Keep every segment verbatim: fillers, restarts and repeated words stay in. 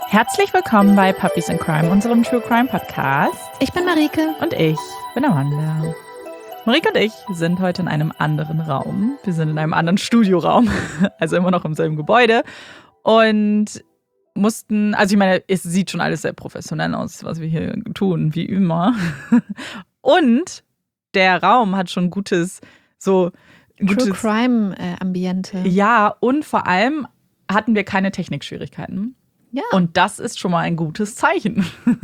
Herzlich willkommen bei Puppies in Crime, unserem True Crime Podcast. Ich bin Marike. Und ich bin Amanda. Marike und ich sind heute in einem anderen Raum. Wir sind in einem anderen Studioraum, also immer noch im selben Gebäude. Und mussten, also ich meine, es sieht schon alles sehr professionell aus, was wir hier tun, wie immer. Und der Raum hat schon gutes, so gutes True Crime äh, Ambiente. Ja, und vor allem hatten wir keine Technikschwierigkeiten. Ja. Und das ist schon mal ein gutes Zeichen.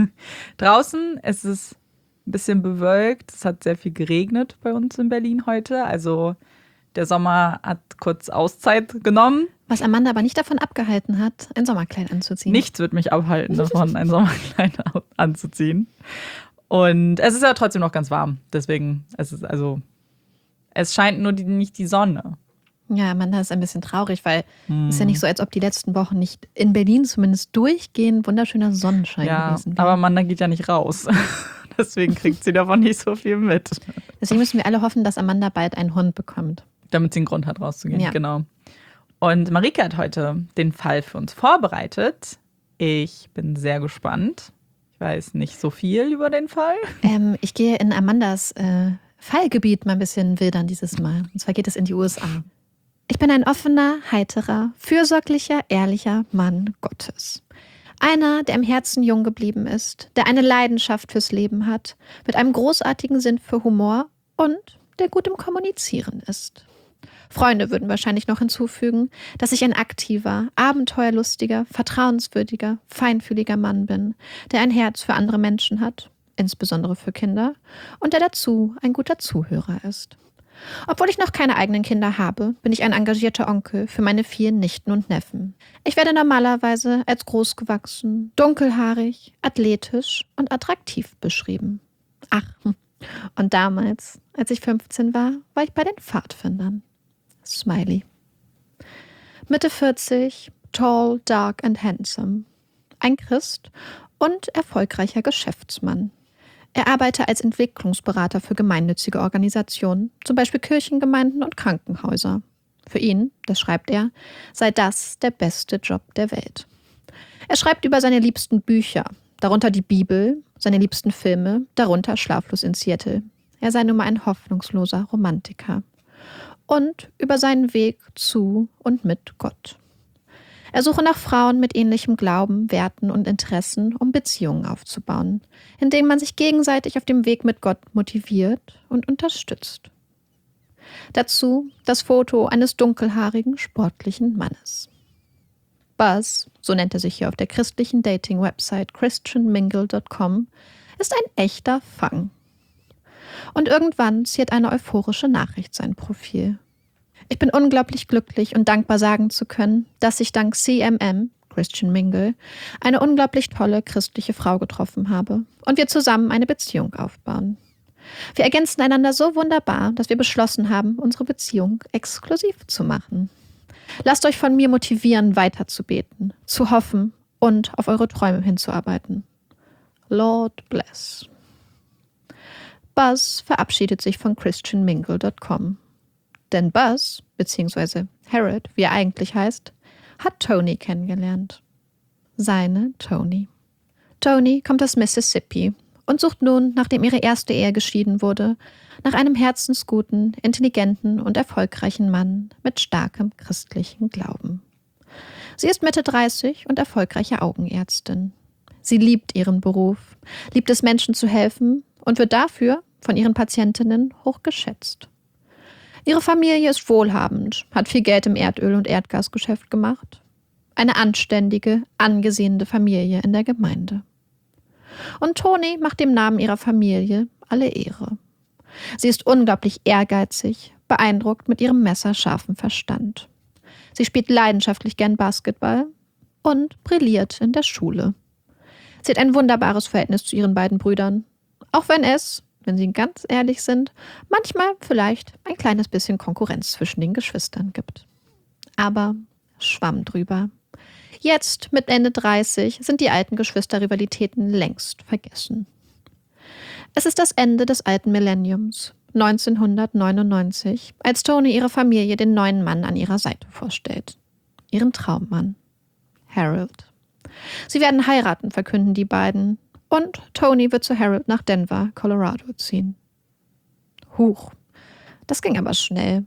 Draußen ist es ein bisschen bewölkt. Es hat sehr viel geregnet bei uns in Berlin heute. Also der Sommer hat kurz Auszeit genommen. Was Amanda aber nicht davon abgehalten hat, ein Sommerkleid anzuziehen. Nichts wird mich abhalten davon, ein Sommerkleid anzuziehen. Und es ist ja trotzdem noch ganz warm. Deswegen, es ist also, es scheint nur die, nicht die Sonne. Ja, Amanda ist ein bisschen traurig, weil hm. es ist ja nicht so, als ob die letzten Wochen nicht in Berlin zumindest durchgehend wunderschöner Sonnenschein ja, gewesen wäre. Aber Amanda geht ja nicht raus. Deswegen kriegt sie davon nicht so viel mit. Deswegen müssen wir alle hoffen, dass Amanda bald einen Hund bekommt. Damit sie einen Grund hat, rauszugehen, ja. Genau. Und Marike hat heute den Fall für uns vorbereitet. Ich bin sehr gespannt. Ich weiß nicht so viel über den Fall. Ähm, ich gehe in Amandas äh, Fallgebiet mal ein bisschen wildern dieses Mal. Und zwar geht es in die U S A. Ich bin ein offener, heiterer, fürsorglicher, ehrlicher Mann Gottes. Einer, der im Herzen jung geblieben ist, der eine Leidenschaft fürs Leben hat, mit einem großartigen Sinn für Humor und der gut im Kommunizieren ist. Freunde würden wahrscheinlich noch hinzufügen, dass ich ein aktiver, abenteuerlustiger, vertrauenswürdiger, feinfühliger Mann bin, der ein Herz für andere Menschen hat, insbesondere für Kinder, und der dazu ein guter Zuhörer ist. Obwohl ich noch keine eigenen Kinder habe, bin ich ein engagierter Onkel für meine vielen Nichten und Neffen. Ich werde normalerweise als großgewachsen, dunkelhaarig, athletisch und attraktiv beschrieben. Ach, und damals, als ich fünfzehn war, war ich bei den Pfadfindern. Smiley. Mitte vierzig, tall, dark and handsome. Ein Christ und erfolgreicher Geschäftsmann. Er arbeitet als Entwicklungsberater für gemeinnützige Organisationen, zum Beispiel Kirchengemeinden und Krankenhäuser. Für ihn, das schreibt er, sei das der beste Job der Welt. Er schreibt über seine liebsten Bücher, darunter die Bibel, seine liebsten Filme, darunter Schlaflos in Seattle. Er sei nun mal ein hoffnungsloser Romantiker. Und über seinen Weg zu und mit Gott. Er suche nach Frauen mit ähnlichem Glauben, Werten und Interessen, um Beziehungen aufzubauen, indem man sich gegenseitig auf dem Weg mit Gott motiviert und unterstützt. Dazu das Foto eines dunkelhaarigen, sportlichen Mannes. Buzz, so nennt er sich hier auf der christlichen Dating-Website christian mingle dot com, ist ein echter Fang. Und irgendwann ziert eine euphorische Nachricht sein Profil. Ich bin unglaublich glücklich und dankbar sagen zu können, dass ich dank C M M, Christian Mingle, eine unglaublich tolle christliche Frau getroffen habe und wir zusammen eine Beziehung aufbauen. Wir ergänzen einander so wunderbar, dass wir beschlossen haben, unsere Beziehung exklusiv zu machen. Lasst euch von mir motivieren, weiterzubeten, zu hoffen und auf eure Träume hinzuarbeiten. Lord bless. Buzz verabschiedet sich von christian mingle dot com. Denn Buzz, beziehungsweise Harold, wie er eigentlich heißt, hat Toni kennengelernt. Seine Toni. Toni kommt aus Mississippi und sucht nun, nachdem ihre erste Ehe geschieden wurde, nach einem herzensguten, intelligenten und erfolgreichen Mann mit starkem christlichen Glauben. Sie ist Mitte dreißig und erfolgreiche Augenärztin. Sie liebt ihren Beruf, liebt es Menschen zu helfen und wird dafür von ihren Patientinnen hoch geschätzt. Ihre Familie ist wohlhabend, hat viel Geld im Erdöl- und Erdgasgeschäft gemacht. Eine anständige, angesehene Familie in der Gemeinde. Und Toni macht dem Namen ihrer Familie alle Ehre. Sie ist unglaublich ehrgeizig, beeindruckt mit ihrem messerscharfen Verstand. Sie spielt leidenschaftlich gern Basketball und brilliert in der Schule. Sie hat ein wunderbares Verhältnis zu ihren beiden Brüdern, auch wenn es, wenn sie ganz ehrlich sind, manchmal vielleicht ein kleines bisschen Konkurrenz zwischen den Geschwistern gibt. Aber Schwamm drüber. Jetzt, mit Ende dreißig, sind die alten Geschwisterrivalitäten längst vergessen. Es ist das Ende des alten Millenniums, neunzehnhundertneunundneunzig, als Toni ihrer Familie den neuen Mann an ihrer Seite vorstellt. Ihren Traummann, Harold. Sie werden heiraten, verkünden die beiden. Und Tony wird zu Harold nach Denver, Colorado ziehen. Huch, das ging aber schnell.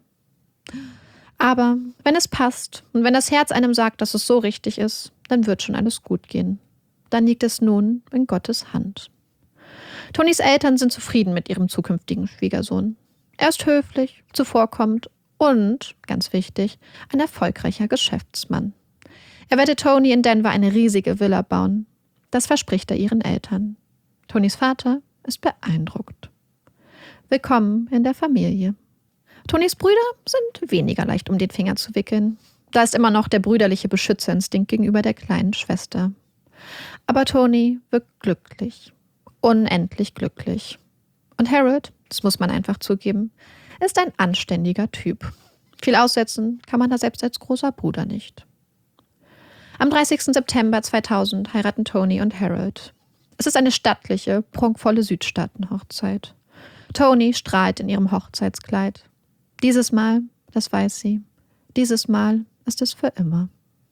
Aber wenn es passt und wenn das Herz einem sagt, dass es so richtig ist, dann wird schon alles gut gehen. Dann liegt es nun in Gottes Hand. Tonys Eltern sind zufrieden mit ihrem zukünftigen Schwiegersohn. Er ist höflich, zuvorkommend und, ganz wichtig, ein erfolgreicher Geschäftsmann. Er werde Tony in Denver eine riesige Villa bauen. Das verspricht er ihren Eltern. Tonys Vater ist beeindruckt. Willkommen in der Familie. Tonys Brüder sind weniger leicht um den Finger zu wickeln. Da ist immer noch der brüderliche Beschützerinstinkt gegenüber der kleinen Schwester. Aber Tony wirkt glücklich. Unendlich glücklich. Und Harold, das muss man einfach zugeben, ist ein anständiger Typ. Viel aussetzen kann man da selbst als großer Bruder nicht. Am dreißigsten September zweitausend heiraten Tony und Harold. Es ist eine stattliche, prunkvolle Südstaaten-Hochzeit. Tony strahlt in ihrem Hochzeitskleid. Dieses Mal, das weiß sie, dieses Mal ist es für immer.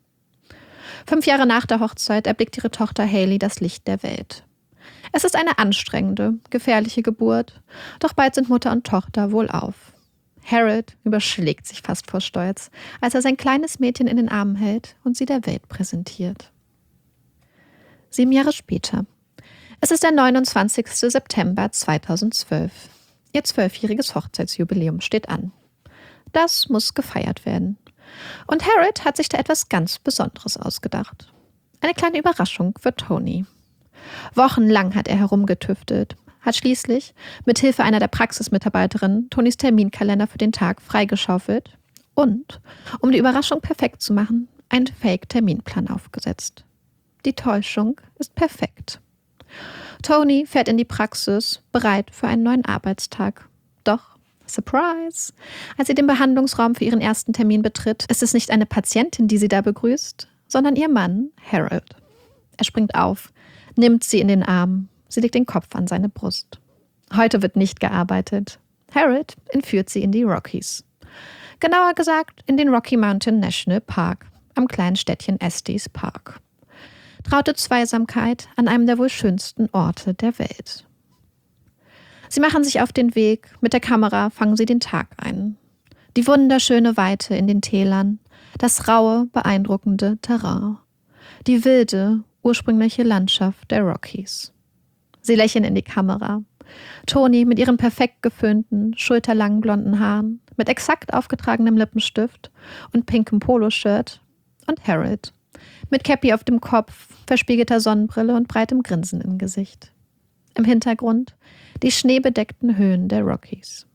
Fünf Jahre nach der Hochzeit erblickt ihre Tochter Hailey das Licht der Welt. Es ist eine anstrengende, gefährliche Geburt, doch bald sind Mutter und Tochter wohlauf. Harold überschlägt sich fast vor Stolz, als er sein kleines Mädchen in den Armen hält und sie der Welt präsentiert. Sieben Jahre später. Es ist der neunundzwanzigste September zweitausendzwölf. Ihr zwölfjähriges Hochzeitsjubiläum steht an. Das muss gefeiert werden. Und Harold hat sich da etwas ganz Besonderes ausgedacht. Eine kleine Überraschung für Tony. Wochenlang hat er herumgetüftelt, hat schließlich mit Hilfe einer der Praxismitarbeiterinnen Tonys Terminkalender für den Tag freigeschaufelt und, um die Überraschung perfekt zu machen, einen Fake-Terminplan aufgesetzt. Die Täuschung ist perfekt. Tony fährt in die Praxis, bereit für einen neuen Arbeitstag. Doch, Surprise! Als sie den Behandlungsraum für ihren ersten Termin betritt, ist es nicht eine Patientin, die sie da begrüßt, sondern ihr Mann, Harold. Er springt auf, nimmt sie in den Arm. Sie legt den Kopf an seine Brust. Heute wird nicht gearbeitet. Harold entführt sie in die Rockies. Genauer gesagt in den Rocky Mountain National Park, am kleinen Städtchen Estes Park. Traute Zweisamkeit an einem der wohl schönsten Orte der Welt. Sie machen sich auf den Weg, mit der Kamera fangen sie den Tag ein. Die wunderschöne Weite in den Tälern, das raue, beeindruckende Terrain, die wilde, ursprüngliche Landschaft der Rockies. Sie lächeln in die Kamera. Tony mit ihren perfekt geföhnten, schulterlangen blonden Haaren, mit exakt aufgetragenem Lippenstift und pinkem Poloshirt und Harold mit Cappy auf dem Kopf, verspiegelter Sonnenbrille und breitem Grinsen im Gesicht. Im Hintergrund die schneebedeckten Höhen der Rockies.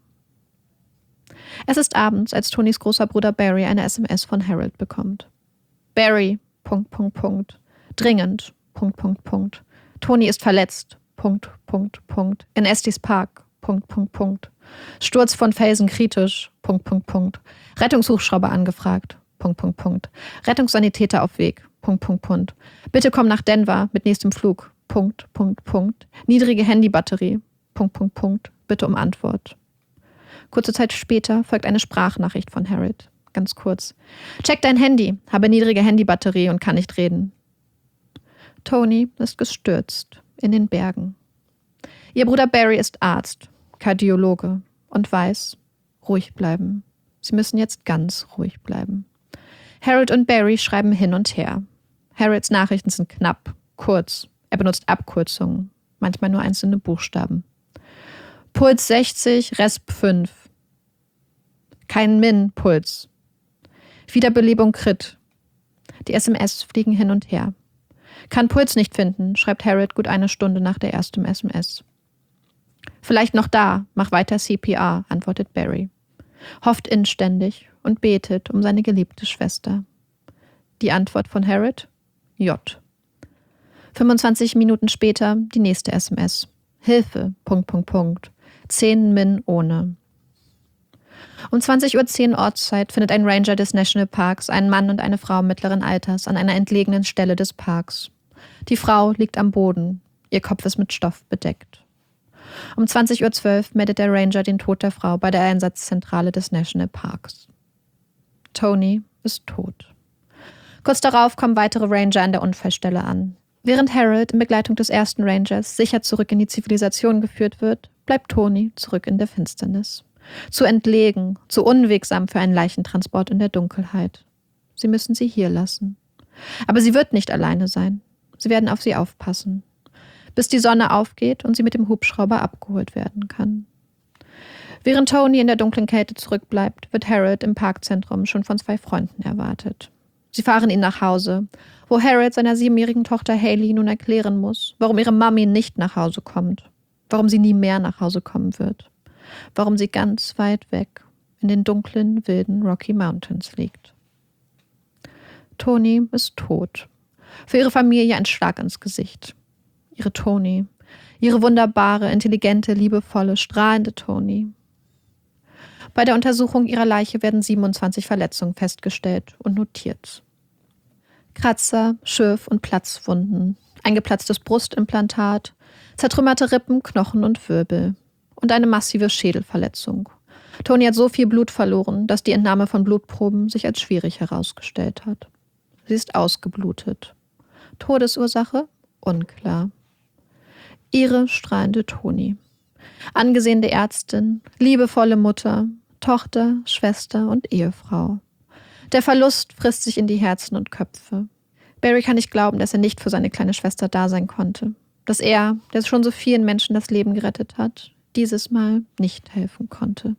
Es ist abends, als Tonys großer Bruder Barry eine S M S von Harold bekommt. Barry, Punkt, Punkt, Punkt. Dringend, Punkt, Punkt, Punkt. Tony ist verletzt, Punkt, Punkt, Punkt. In Estes Park, Punkt, Punkt, Punkt. Sturz von Felsen kritisch, Punkt, Punkt, Punkt. Rettungshubschrauber angefragt, Punkt, Punkt, Punkt. Rettungssanitäter auf Weg, Punkt, Punkt, Punkt. Bitte komm nach Denver mit nächstem Flug, Punkt, Punkt, Punkt. Niedrige Handybatterie, Punkt, Punkt, Punkt. Bitte um Antwort. Kurze Zeit später folgt eine Sprachnachricht von Harold. Ganz kurz. Check dein Handy, habe niedrige Handybatterie und kann nicht reden. Tony ist gestürzt in den Bergen. Ihr Bruder Barry ist Arzt, Kardiologe und weiß, ruhig bleiben. Sie müssen jetzt ganz ruhig bleiben. Harold und Barry schreiben hin und her. Harolds Nachrichten sind knapp, kurz. Er benutzt Abkürzungen, manchmal nur einzelne Buchstaben. Puls sechzig, Resp fünf. Kein Min-Puls. Wiederbelebung Crit. Die S M S fliegen hin und her. Kann Puls nicht finden, schreibt Harold gut eine Stunde nach der ersten S M S. Vielleicht noch da, mach weiter C P R, antwortet Barry. Hofft inständig und betet um seine geliebte Schwester. Die Antwort von Harold? J. fünfundzwanzig Minuten später die nächste S M S. Hilfe, Punkt, Punkt, Punkt. zehn Min ohne. Um zwanzig Uhr zehn Ortszeit findet ein Ranger des Nationalparks einen Mann und eine Frau mittleren Alters an einer entlegenen Stelle des Parks. Die Frau liegt am Boden. Ihr Kopf ist mit Stoff bedeckt. Um zwanzig Uhr zwölf meldet der Ranger den Tod der Frau bei der Einsatzzentrale des Nationalparks. Tony ist tot. Kurz darauf kommen weitere Ranger an der Unfallstelle an. Während Harold in Begleitung des ersten Rangers sicher zurück in die Zivilisation geführt wird, bleibt Toni zurück in der Finsternis. Zu entlegen, zu unwegsam für einen Leichentransport in der Dunkelheit. Sie müssen sie hier lassen. Aber sie wird nicht alleine sein. Sie werden auf sie aufpassen, bis die Sonne aufgeht und sie mit dem Hubschrauber abgeholt werden kann. Während Toni in der dunklen Kälte zurückbleibt, wird Harold im Parkzentrum schon von zwei Freunden erwartet. Sie fahren ihn nach Hause, wo Harold seiner siebenjährigen Tochter Hayley nun erklären muss, warum ihre Mami nicht nach Hause kommt, warum sie nie mehr nach Hause kommen wird, warum sie ganz weit weg in den dunklen, wilden Rocky Mountains liegt. Toni ist tot. Für ihre Familie ein Schlag ins Gesicht. Ihre Toni, ihre wunderbare, intelligente, liebevolle, strahlende Toni. Bei der Untersuchung ihrer Leiche werden siebenundzwanzig Verletzungen festgestellt und notiert. Kratzer, Schürf- und Platzwunden, ein geplatztes Brustimplantat, zertrümmerte Rippen, Knochen und Wirbel und eine massive Schädelverletzung. Toni hat so viel Blut verloren, dass die Entnahme von Blutproben sich als schwierig herausgestellt hat. Sie ist ausgeblutet. Todesursache? Unklar. Ihre strahlende Toni. Angesehene Ärztin, liebevolle Mutter, Tochter, Schwester und Ehefrau. Der Verlust frisst sich in die Herzen und Köpfe. Barry kann nicht glauben, dass er nicht für seine kleine Schwester da sein konnte. Dass er, der schon so vielen Menschen das Leben gerettet hat, dieses Mal nicht helfen konnte.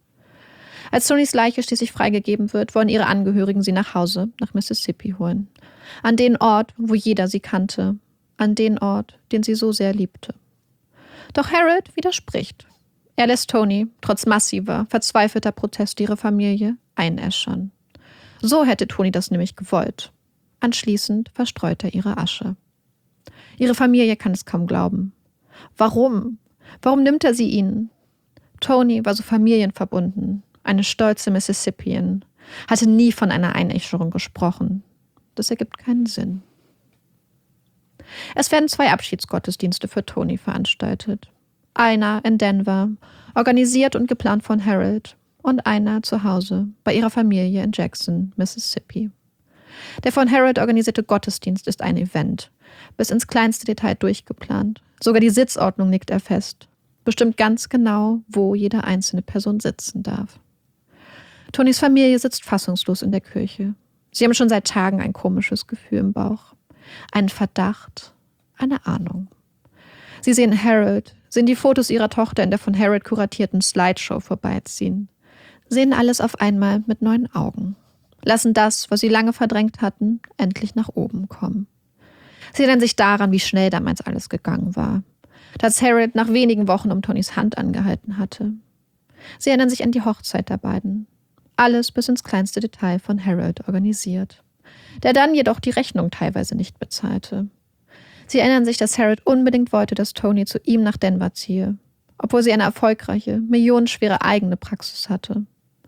Als Tonis Leiche schließlich freigegeben wird, wollen ihre Angehörigen sie nach Hause, nach Mississippi holen. An den Ort, wo jeder sie kannte. An den Ort, den sie so sehr liebte. Doch Harold widerspricht. Er lässt Toni, trotz massiver, verzweifelter Proteste ihrer Familie, einäschern. So hätte Toni das nämlich gewollt. Anschließend verstreut er ihre Asche. Ihre Familie kann es kaum glauben. Warum? Warum nimmt er sie ihnen? Toni war so familienverbunden, eine stolze Mississippian, hatte nie von einer Einäscherung gesprochen. Das ergibt keinen Sinn. Es werden zwei Abschiedsgottesdienste für Toni veranstaltet. Einer in Denver, organisiert und geplant von Harold, und einer zu Hause, bei ihrer Familie in Jackson, Mississippi. Der von Harold organisierte Gottesdienst ist ein Event, bis ins kleinste Detail durchgeplant. Sogar die Sitzordnung legt er fest, bestimmt ganz genau, wo jede einzelne Person sitzen darf. Tonis Familie sitzt fassungslos in der Kirche. Sie haben schon seit Tagen ein komisches Gefühl im Bauch. Einen Verdacht, eine Ahnung. Sie sehen Harold, sehen die Fotos ihrer Tochter in der von Harold kuratierten Slideshow vorbeiziehen. Sehen alles auf einmal mit neuen Augen. Lassen das, was sie lange verdrängt hatten, endlich nach oben kommen. Sie erinnern sich daran, wie schnell damals alles gegangen war. Dass Harold nach wenigen Wochen um Tonis Hand angehalten hatte. Sie erinnern sich an die Hochzeit der beiden. Alles bis ins kleinste Detail von Harold organisiert. Der dann jedoch die Rechnung teilweise nicht bezahlte. Sie erinnern sich, dass Harold unbedingt wollte, dass Toni zu ihm nach Denver ziehe, obwohl sie eine erfolgreiche, millionenschwere eigene Praxis hatte.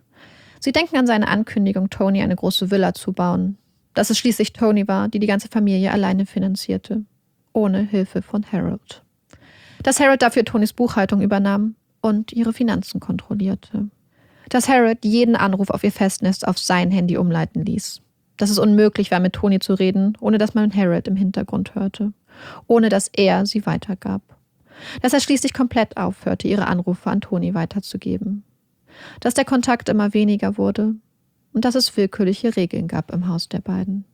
Sie denken an seine Ankündigung, Toni eine große Villa zu bauen, dass es schließlich Toni war, die die ganze Familie alleine finanzierte, ohne Hilfe von Harold. Dass Harold dafür Tonis Buchhaltung übernahm und ihre Finanzen kontrollierte. Dass Harold jeden Anruf auf ihr Festnetz auf sein Handy umleiten ließ. Dass es unmöglich war, mit Toni zu reden, ohne dass man Harold im Hintergrund hörte. Ohne dass er sie weitergab. Dass er schließlich komplett aufhörte, ihre Anrufe an Toni weiterzugeben. Dass der Kontakt immer weniger wurde und dass es willkürliche Regeln gab im Haus der beiden.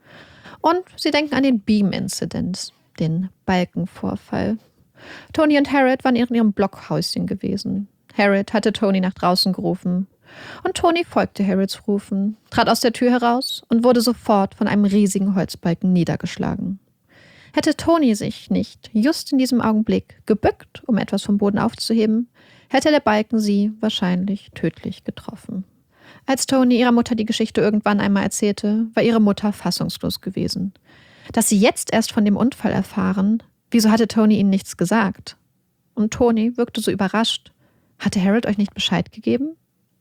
Und sie denken an den Beam-Incident, den Balkenvorfall. Toni und Harold waren in ihrem Blockhäuschen gewesen. Harold hatte Toni nach draußen gerufen. Und Toni folgte Harolds Rufen, trat aus der Tür heraus und wurde sofort von einem riesigen Holzbalken niedergeschlagen. Hätte Toni sich nicht just in diesem Augenblick gebückt, um etwas vom Boden aufzuheben, hätte der Balken sie wahrscheinlich tödlich getroffen. Als Toni ihrer Mutter die Geschichte irgendwann einmal erzählte, war ihre Mutter fassungslos gewesen. Dass sie jetzt erst von dem Unfall erfahren, wieso hatte Toni ihnen nichts gesagt? Und Toni wirkte so überrascht. Hatte Harold euch nicht Bescheid gegeben?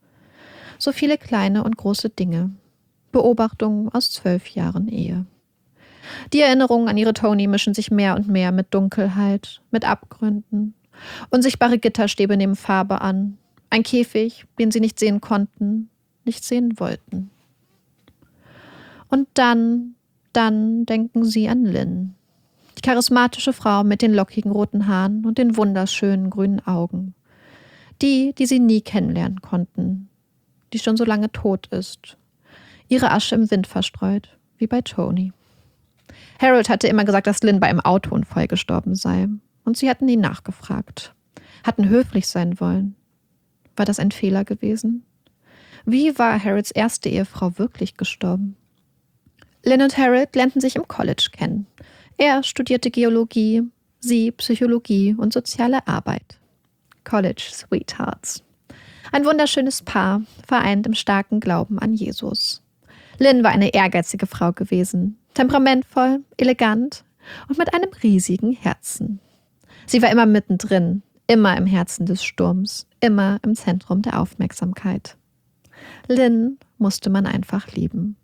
So viele kleine und große Dinge. Beobachtungen aus zwölf Jahren Ehe. Die Erinnerungen an ihre Toni mischen sich mehr und mehr mit Dunkelheit, mit Abgründen. Unsichtbare Gitterstäbe nehmen Farbe an. Ein Käfig, den sie nicht sehen konnten, nicht sehen wollten. Und dann, dann denken sie an Lynn. Die charismatische Frau mit den lockigen roten Haaren und den wunderschönen grünen Augen. Die, die sie nie kennenlernen konnten. Die schon so lange tot ist. Ihre Asche im Wind verstreut, wie bei Tony. Harold hatte immer gesagt, dass Lynn bei einem Autounfall gestorben sei. Und sie hatten ihn nachgefragt. Hatten höflich sein wollen. War das ein Fehler gewesen? Wie war Harolds erste Ehefrau wirklich gestorben? Lynn und Harold lernten sich im College kennen. Er studierte Geologie, sie Psychologie und soziale Arbeit. College Sweethearts. Ein wunderschönes Paar, vereint im starken Glauben an Jesus. Lynn war eine ehrgeizige Frau gewesen, temperamentvoll, elegant und mit einem riesigen Herzen. Sie war immer mittendrin, immer im Herzen des Sturms, immer im Zentrum der Aufmerksamkeit. Lynn musste man einfach lieben.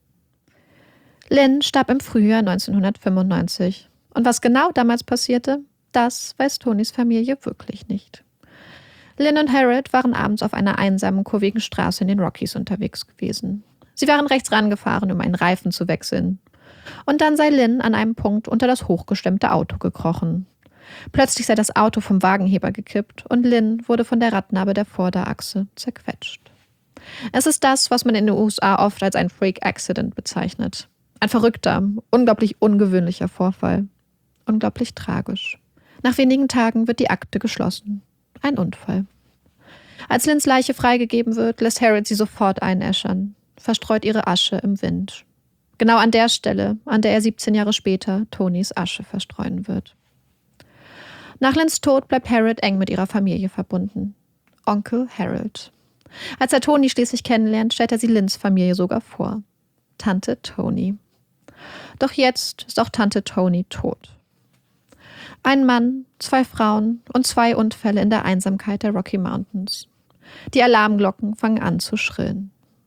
Lynn starb im Frühjahr neunzehnhundertfünfundneunzig. Und was genau damals passierte, das weiß Tonys Familie wirklich nicht. Lynn und Harold waren abends auf einer einsamen, kurvigen Straße in den Rockies unterwegs gewesen. Sie waren rechts rangefahren, um einen Reifen zu wechseln. Und dann sei Lynn an einem Punkt unter das hochgestemmte Auto gekrochen. Plötzlich sei das Auto vom Wagenheber gekippt und Lynn wurde von der Radnabe der Vorderachse zerquetscht. Es ist das, was man in den U S A oft als ein Freak Accident bezeichnet. Ein verrückter, unglaublich ungewöhnlicher Vorfall. Unglaublich tragisch. Nach wenigen Tagen wird die Akte geschlossen. Ein Unfall. Als Lynns Leiche freigegeben wird, lässt Harold sie sofort einäschern, verstreut ihre Asche im Wind. Genau an der Stelle, an der er siebzehn Jahre später Tonys Asche verstreuen wird. Nach Lynns Tod bleibt Harold eng mit ihrer Familie verbunden. Onkel Harold. Als er Tony schließlich kennenlernt, stellt er sie Lynns Familie sogar vor. Tante Tony. Doch jetzt ist auch Tante Tony tot. Ein Mann, zwei Frauen und zwei Unfälle in der Einsamkeit der Rocky Mountains. Die Alarmglocken fangen an zu schrillen.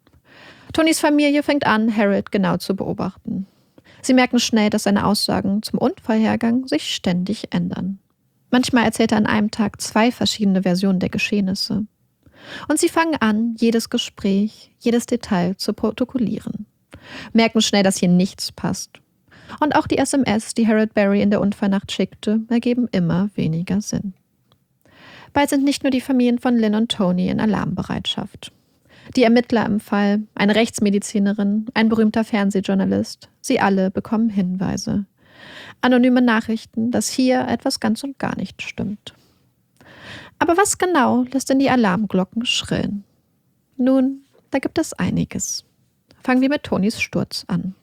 Tonys Familie fängt an, Harold genau zu beobachten. Sie merken schnell, dass seine Aussagen zum Unfallhergang sich ständig ändern. Manchmal erzählt er an einem Tag zwei verschiedene Versionen der Geschehnisse. Und sie fangen an, jedes Gespräch, jedes Detail zu protokollieren. Merken schnell, dass hier nichts passt. Und auch die S M S, die Harold Berry in der Unfallnacht schickte, ergeben immer weniger Sinn. Bald sind nicht nur die Familien von Lynn und Tony in Alarmbereitschaft. Die Ermittler im Fall, eine Rechtsmedizinerin, ein berühmter Fernsehjournalist, sie alle bekommen Hinweise. Anonyme Nachrichten, dass hier etwas ganz und gar nicht stimmt. Aber was genau lässt denn die Alarmglocken schrillen? Nun, da gibt es einiges. Fangen wir mit Tonys Sturz an.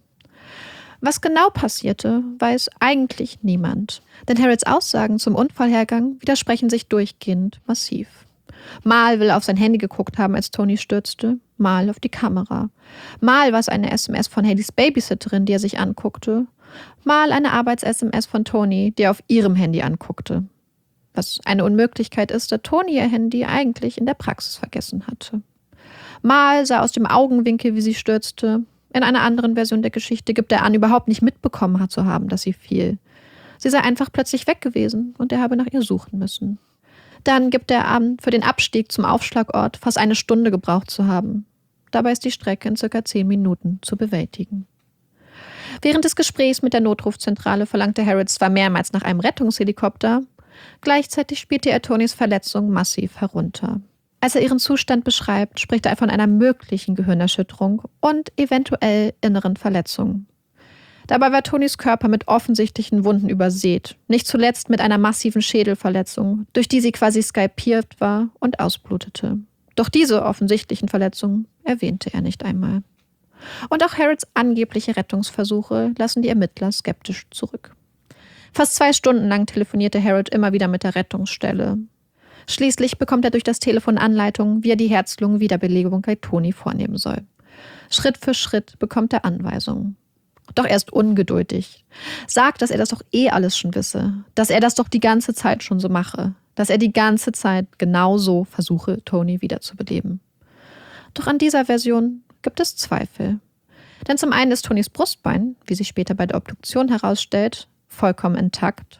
Was genau passierte, weiß eigentlich niemand. Denn Harolds Aussagen zum Unfallhergang widersprechen sich durchgehend massiv. Mal will er auf sein Handy geguckt haben, als Tony stürzte, mal auf die Kamera. Mal war es eine S M S von Haleys Babysitterin, die er sich anguckte. Mal eine Arbeits-S M S von Tony, die er auf ihrem Handy anguckte. Was eine Unmöglichkeit ist, da Tony ihr Handy eigentlich in der Praxis vergessen hatte. Mal sah aus dem Augenwinkel, wie sie stürzte. In einer anderen Version der Geschichte gibt er an, überhaupt nicht mitbekommen zu haben, dass sie fiel. Sie sei einfach plötzlich weg gewesen und er habe nach ihr suchen müssen. Dann gibt er an, für den Abstieg zum Aufschlagort fast eine Stunde gebraucht zu haben. Dabei ist die Strecke in circa zehn Minuten zu bewältigen. Während des Gesprächs mit der Notrufzentrale verlangte Harold zwar mehrmals nach einem Rettungshelikopter, gleichzeitig spielte er Tonys Verletzung massiv herunter. Als er ihren Zustand beschreibt, spricht er von einer möglichen Gehirnerschütterung und eventuell inneren Verletzungen. Dabei war Tonys Körper mit offensichtlichen Wunden übersät, nicht zuletzt mit einer massiven Schädelverletzung, durch die sie quasi skalpiert war und ausblutete. Doch diese offensichtlichen Verletzungen erwähnte er nicht einmal. Und auch Harolds angebliche Rettungsversuche lassen die Ermittler skeptisch zurück. Fast zwei Stunden lang telefonierte Harold immer wieder mit der Rettungsstelle. Schließlich bekommt er durch das Telefon Anleitungen, wie er die Herz-Lungen-Wiederbelebung bei Tony vornehmen soll. Schritt für Schritt bekommt er Anweisungen. Doch er ist ungeduldig. Sagt, dass er das doch eh alles schon wisse. Dass er das doch die ganze Zeit schon so mache. Dass er die ganze Zeit genau so versuche, Tony wiederzubeleben. Doch an dieser Version gibt es Zweifel. Denn zum einen ist Tonys Brustbein, wie sich später bei der Obduktion herausstellt, vollkommen intakt.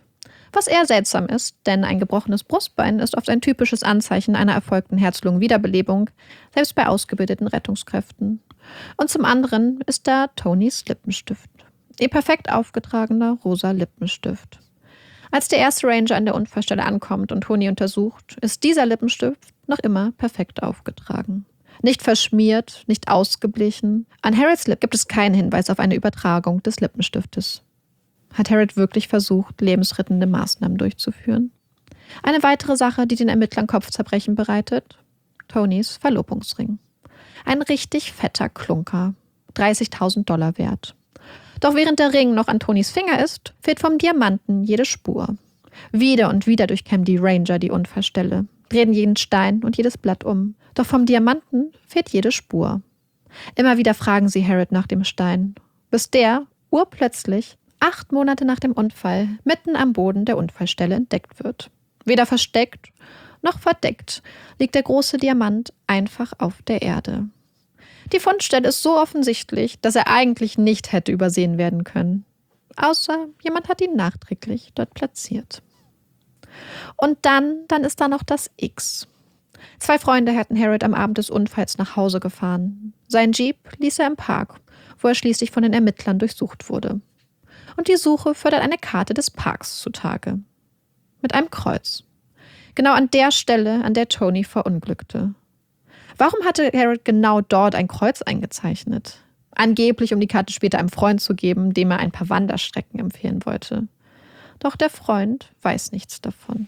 Was eher seltsam ist, denn ein gebrochenes Brustbein ist oft ein typisches Anzeichen einer erfolgten Herz-Lungen-Wiederbelebung, selbst bei ausgebildeten Rettungskräften. Und zum anderen ist da Tonys Lippenstift. Ihr perfekt aufgetragener rosa Lippenstift. Als der erste Ranger an der Unfallstelle ankommt und Tony untersucht, ist dieser Lippenstift noch immer perfekt aufgetragen. Nicht verschmiert, nicht ausgeblichen. An Harrods Lip gibt es keinen Hinweis auf eine Übertragung des Lippenstiftes. Hat Harrod wirklich versucht, lebensrettende Maßnahmen durchzuführen? Eine weitere Sache, die den Ermittlern Kopfzerbrechen bereitet: Tonys Verlobungsring. Ein richtig fetter Klunker, dreißigtausend Dollar wert. Doch während der Ring noch an Tonys Finger ist, fehlt vom Diamanten jede Spur. Wieder und wieder durchkämmen die Ranger die Unfallstelle, drehen jeden Stein und jedes Blatt um. Doch vom Diamanten fehlt jede Spur. Immer wieder fragen sie Harrod nach dem Stein, bis der urplötzlich acht Monate nach dem Unfall mitten am Boden der Unfallstelle entdeckt wird. Weder versteckt noch verdeckt liegt der große Diamant einfach auf der Erde. Die Fundstelle ist so offensichtlich, dass er eigentlich nicht hätte übersehen werden können. Außer jemand hat ihn nachträglich dort platziert. Und dann, dann ist da noch das X. Zwei Freunde hatten Harrod am Abend des Unfalls nach Hause gefahren. Sein Jeep ließ er im Park, wo er schließlich von den Ermittlern durchsucht wurde. Und die Suche fördert eine Karte des Parks zutage. Mit einem Kreuz. Genau an der Stelle, an der Tony verunglückte. Warum hatte Harrod genau dort ein Kreuz eingezeichnet? Angeblich, um die Karte später einem Freund zu geben, dem er ein paar Wanderstrecken empfehlen wollte. Doch der Freund weiß nichts davon.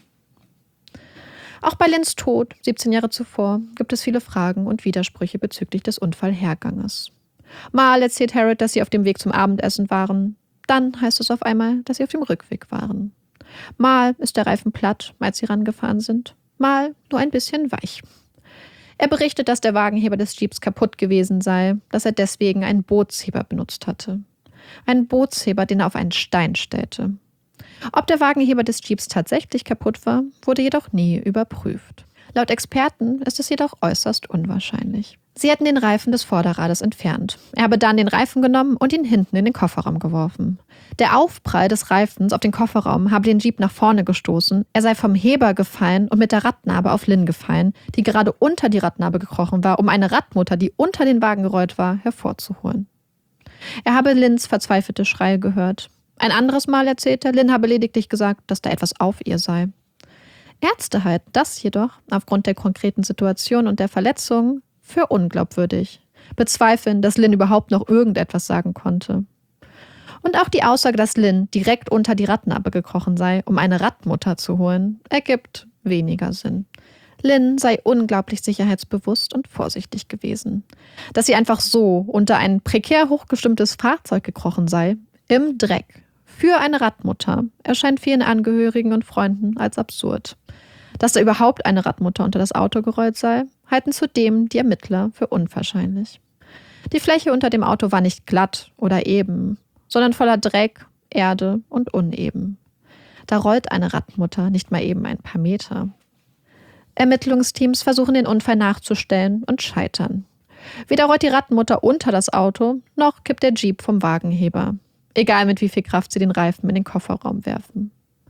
Auch bei Lynns Tod, siebzehn Jahre zuvor, gibt es viele Fragen und Widersprüche bezüglich des Unfallherganges. Mal erzählt Harrod, dass sie auf dem Weg zum Abendessen waren. Dann heißt es auf einmal, dass sie auf dem Rückweg waren. Mal ist der Reifen platt, als sie rangefahren sind. Mal nur ein bisschen weich. Er berichtet, dass der Wagenheber des Jeeps kaputt gewesen sei, dass er deswegen einen Bootsheber benutzt hatte. Einen Bootsheber, den er auf einen Stein stellte. Ob der Wagenheber des Jeeps tatsächlich kaputt war, wurde jedoch nie überprüft. Laut Experten ist es jedoch äußerst unwahrscheinlich. Sie hätten den Reifen des Vorderrades entfernt. Er habe dann den Reifen genommen und ihn hinten in den Kofferraum geworfen. Der Aufprall des Reifens auf den Kofferraum habe den Jeep nach vorne gestoßen. Er sei vom Heber gefallen und mit der Radnabe auf Lynn gefallen, die gerade unter die Radnabe gekrochen war, um eine Radmutter, die unter den Wagen gerollt war, hervorzuholen. Er habe Lynns verzweifelte Schreie gehört. Ein anderes Mal erzählte, Lynn habe lediglich gesagt, dass da etwas auf ihr sei. Ärzte halten das jedoch, aufgrund der konkreten Situation und der Verletzungen, für unglaubwürdig. Bezweifeln, dass Lynn überhaupt noch irgendetwas sagen konnte. Und auch die Aussage, dass Lynn direkt unter die Radnabe gekrochen sei, um eine Radmutter zu holen, ergibt weniger Sinn. Lynn sei unglaublich sicherheitsbewusst und vorsichtig gewesen. Dass sie einfach so unter ein prekär hochgestimmtes Fahrzeug gekrochen sei, im Dreck, für eine Radmutter, erscheint vielen Angehörigen und Freunden als absurd. Dass da überhaupt eine Radmutter unter das Auto gerollt sei, halten zudem die Ermittler für unwahrscheinlich. Die Fläche unter dem Auto war nicht glatt oder eben, sondern voller Dreck, Erde und uneben. Da rollt eine Radmutter nicht mal eben ein paar Meter. Ermittlungsteams versuchen den Unfall nachzustellen und scheitern. Weder rollt die Radmutter unter das Auto, noch kippt der Jeep vom Wagenheber. Egal mit wie viel Kraft sie den Reifen in den Kofferraum werfen.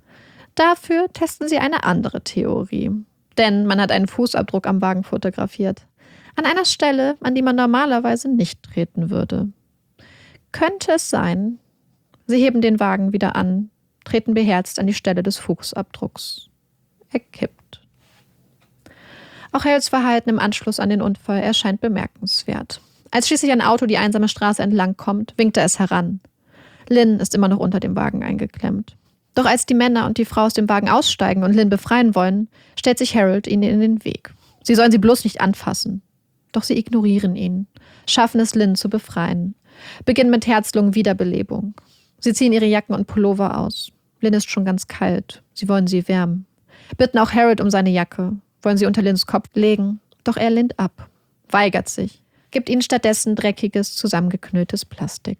Dafür testen sie eine andere Theorie. Denn man hat einen Fußabdruck am Wagen fotografiert. An einer Stelle, an die man normalerweise nicht treten würde. Könnte es sein, sie heben den Wagen wieder an, treten beherzt an die Stelle des Fußabdrucks. Er kippt. Auch Harrods Verhalten im Anschluss an den Unfall erscheint bemerkenswert. Als schließlich ein Auto die einsame Straße entlang kommt, winkt er es heran. Lynn ist immer noch unter dem Wagen eingeklemmt. Doch als die Männer und die Frau aus dem Wagen aussteigen und Lynn befreien wollen, stellt sich Harrod ihnen in den Weg. Sie sollen sie bloß nicht anfassen. Doch sie ignorieren ihn, schaffen es, Lynn zu befreien, beginnen mit Herz-Lungen-Wiederbelebung. Sie ziehen ihre Jacken und Pullover aus. Lynn ist schon ganz kalt, sie wollen sie wärmen. Bitten auch Harrod um seine Jacke, wollen sie unter Lynns Kopf legen, doch er lehnt ab, weigert sich, gibt ihnen stattdessen dreckiges, zusammengeknülltes Plastik.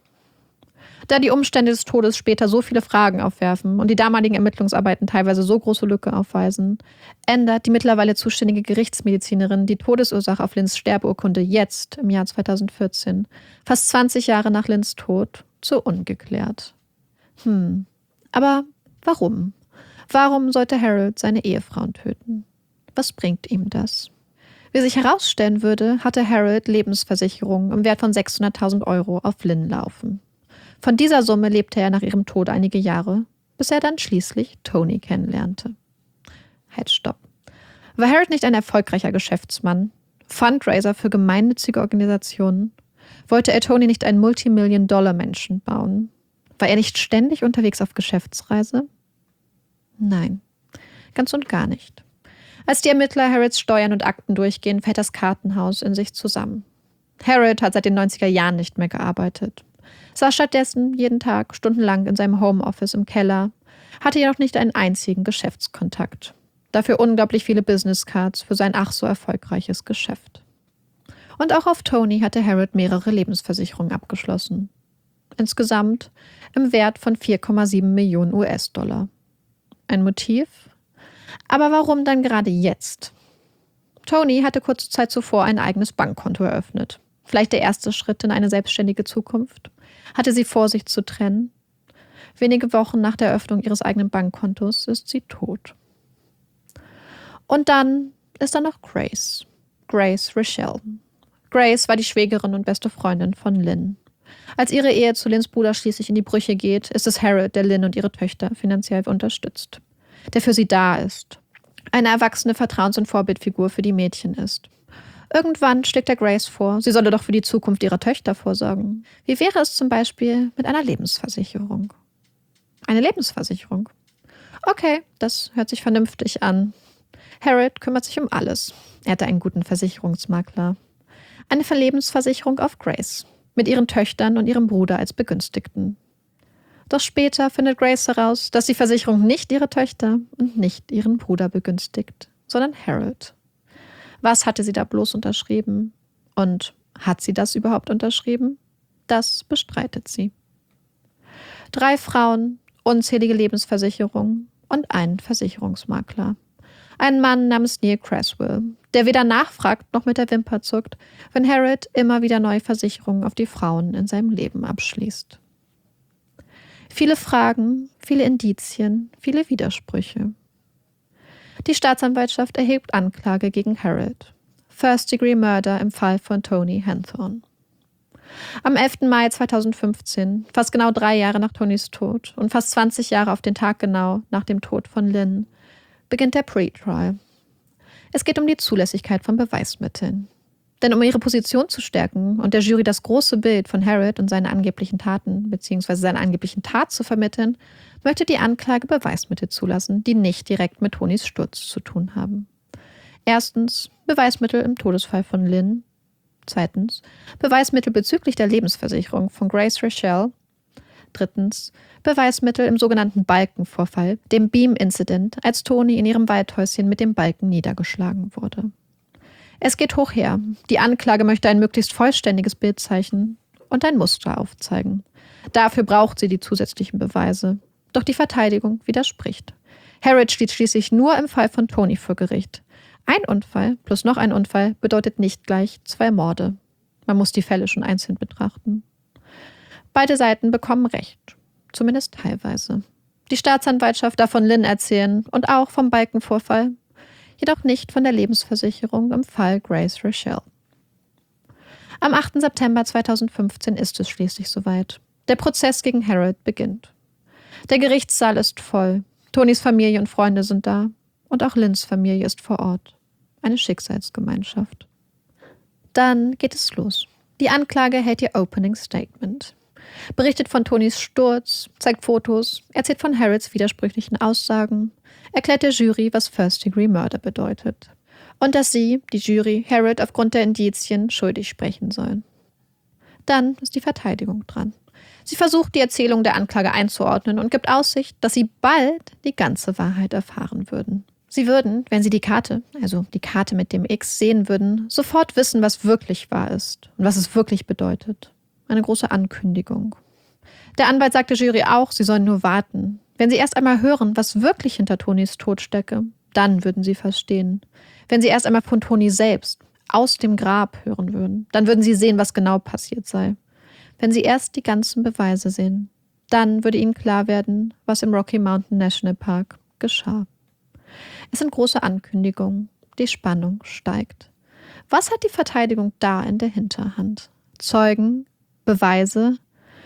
Da die Umstände des Todes später so viele Fragen aufwerfen und die damaligen Ermittlungsarbeiten teilweise so große Lücke aufweisen, ändert die mittlerweile zuständige Gerichtsmedizinerin die Todesursache auf Lynns Sterbeurkunde jetzt, im Jahr zweitausendvierzehn, fast zwanzig Jahre nach Lynns Tod, zu ungeklärt. Hm, aber warum? Warum sollte Harold seine Ehefrauen töten? Was bringt ihm das? Wie sich herausstellen würde, hatte Harold Lebensversicherungen im Wert von sechshunderttausend Euro auf Lynn laufen. Von dieser Summe lebte er nach ihrem Tod einige Jahre, bis er dann schließlich Toni kennenlernte. Halt, stopp. War Harold nicht ein erfolgreicher Geschäftsmann, Fundraiser für gemeinnützige Organisationen? Wollte er Toni nicht einen Multimillion-Dollar-Menschen bauen? War er nicht ständig unterwegs auf Geschäftsreise? Nein, ganz und gar nicht. Als die Ermittler Harolds Steuern und Akten durchgehen, fällt das Kartenhaus in sich zusammen. Harold hat seit den neunziger Jahren nicht mehr gearbeitet. Saß stattdessen jeden Tag stundenlang in seinem Homeoffice im Keller, hatte jedoch nicht einen einzigen Geschäftskontakt. Dafür unglaublich viele Businesscards für sein ach so erfolgreiches Geschäft. Und auch auf Toni hatte Harold mehrere Lebensversicherungen abgeschlossen. Insgesamt im Wert von vier Komma sieben Millionen U S-Dollar. Ein Motiv? Aber warum dann gerade jetzt? Toni hatte kurze Zeit zuvor ein eigenes Bankkonto eröffnet. Vielleicht der erste Schritt in eine selbstständige Zukunft. Hatte sie vor, sich zu trennen? Wenige Wochen nach der Eröffnung ihres eigenen Bankkontos ist sie tot. Und dann ist da noch Grace. Grace Rochelle. Grace war die Schwägerin und beste Freundin von Lynn. Als ihre Ehe zu Lynns Bruder schließlich in die Brüche geht, ist es Harold, der Lynn und ihre Töchter finanziell unterstützt. Der für sie da ist. Eine erwachsene Vertrauens- und Vorbildfigur für die Mädchen ist. Irgendwann schlägt er Grace vor, sie solle doch für die Zukunft ihrer Töchter vorsorgen. Wie wäre es zum Beispiel mit einer Lebensversicherung? Eine Lebensversicherung? Okay, das hört sich vernünftig an. Harold kümmert sich um alles. Er hatte einen guten Versicherungsmakler. Eine Lebensversicherung auf Grace, mit ihren Töchtern und ihrem Bruder als Begünstigten. Doch später findet Grace heraus, dass die Versicherung nicht ihre Töchter und nicht ihren Bruder begünstigt, sondern Harold. Was hatte sie da bloß unterschrieben? Und hat sie das überhaupt unterschrieben? Das bestreitet sie. Drei Frauen, unzählige Lebensversicherungen und einen Versicherungsmakler. Ein Mann namens Neil Creswell, der weder nachfragt noch mit der Wimper zuckt, wenn Harold immer wieder neue Versicherungen auf die Frauen in seinem Leben abschließt. Viele Fragen, viele Indizien, viele Widersprüche. Die Staatsanwaltschaft erhebt Anklage gegen Harold. First-Degree-Murder im Fall von Toni Hanthorne. Am elften Mai zweitausendfünfzehn, fast genau drei Jahre nach Tonis Tod und fast zwanzig Jahre auf den Tag genau nach dem Tod von Lynn, beginnt der Pre-Trial. Es geht um die Zulässigkeit von Beweismitteln. Denn um ihre Position zu stärken und der Jury das große Bild von Harold und seine angeblichen Taten bzw. seiner angeblichen Tat zu vermitteln, möchte die Anklage Beweismittel zulassen, die nicht direkt mit Tonis Sturz zu tun haben. Erstens Beweismittel im Todesfall von Lynn. Zweitens Beweismittel bezüglich der Lebensversicherung von Grace Rochelle. Drittens Beweismittel im sogenannten Balkenvorfall, dem Beam-Incident, als Toni in ihrem Waldhäuschen mit dem Balken niedergeschlagen wurde. Es geht hoch her. Die Anklage möchte ein möglichst vollständiges Bild zeichnen und ein Muster aufzeigen. Dafür braucht sie die zusätzlichen Beweise. Doch die Verteidigung widerspricht. Harold steht schließlich nur im Fall von Toni vor Gericht. Ein Unfall plus noch ein Unfall bedeutet nicht gleich zwei Morde. Man muss die Fälle schon einzeln betrachten. Beide Seiten bekommen Recht. Zumindest teilweise. Die Staatsanwaltschaft darf von Lynn erzählen und auch vom Balkenvorfall. Jedoch nicht von der Lebensversicherung im Fall Grace Rochelle. Am achten September zweitausendfünfzehn ist es schließlich soweit. Der Prozess gegen Harold beginnt. Der Gerichtssaal ist voll. Tonis Familie und Freunde sind da. Und auch Lynns Familie ist vor Ort. Eine Schicksalsgemeinschaft. Dann geht es los. Die Anklage hält ihr Opening Statement. Berichtet von Tonis Sturz, zeigt Fotos, erzählt von Harolds widersprüchlichen Aussagen, erklärt der Jury, was First-Degree-Murder bedeutet. Und dass sie, die Jury, Harold aufgrund der Indizien schuldig sprechen sollen. Dann ist die Verteidigung dran. Sie versucht, die Erzählung der Anklage einzuordnen und gibt Aussicht, dass sie bald die ganze Wahrheit erfahren würden. Sie würden, wenn sie die Karte, also die Karte mit dem X, sehen würden, sofort wissen, was wirklich wahr ist und was es wirklich bedeutet. Eine große Ankündigung. Der Anwalt sagt der Jury auch, sie sollen nur warten. Wenn sie erst einmal hören, was wirklich hinter Tonis Tod stecke, dann würden sie verstehen. Wenn sie erst einmal von Toni selbst, aus dem Grab hören würden, dann würden sie sehen, was genau passiert sei. Wenn sie erst die ganzen Beweise sehen, dann würde ihnen klar werden, was im Rocky Mountain National Park geschah. Es sind große Ankündigungen. Die Spannung steigt. Was hat die Verteidigung da in der Hinterhand? Zeugen? Beweise?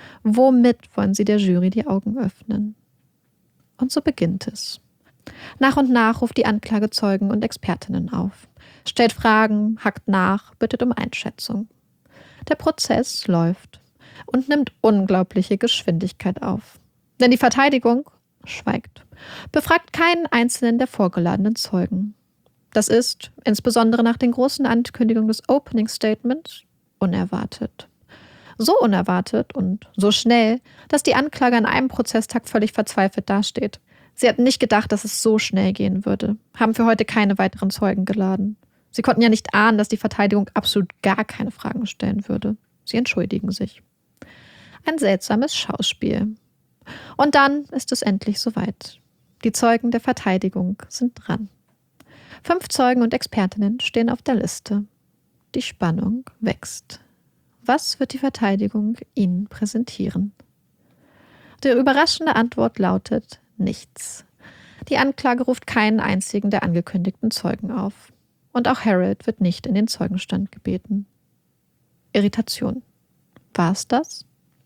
Womit wollen sie der Jury die Augen öffnen? Und so beginnt es. Nach und nach ruft die Anklage Zeugen und Expertinnen auf, stellt Fragen, hakt nach, bittet um Einschätzung. Der Prozess läuft und nimmt unglaubliche Geschwindigkeit auf. Denn die Verteidigung schweigt, befragt keinen einzelnen der vorgeladenen Zeugen. Das ist, insbesondere nach den großen Ankündigungen des Opening Statements, unerwartet. So unerwartet und so schnell, dass die Anklage an einem Prozesstag völlig verzweifelt dasteht. Sie hatten nicht gedacht, dass es so schnell gehen würde, haben für heute keine weiteren Zeugen geladen. Sie konnten ja nicht ahnen, dass die Verteidigung absolut gar keine Fragen stellen würde. Sie entschuldigen sich. Ein seltsames Schauspiel. Und dann ist es endlich soweit. Die Zeugen der Verteidigung sind dran. Fünf Zeugen und Expertinnen stehen auf der Liste. Die Spannung wächst. Was wird die Verteidigung ihnen präsentieren? Die überraschende Antwort lautet nichts. Die Anklage ruft keinen einzigen der angekündigten Zeugen auf. Und auch Harold wird nicht in den Zeugenstand gebeten. Irritation. War es das?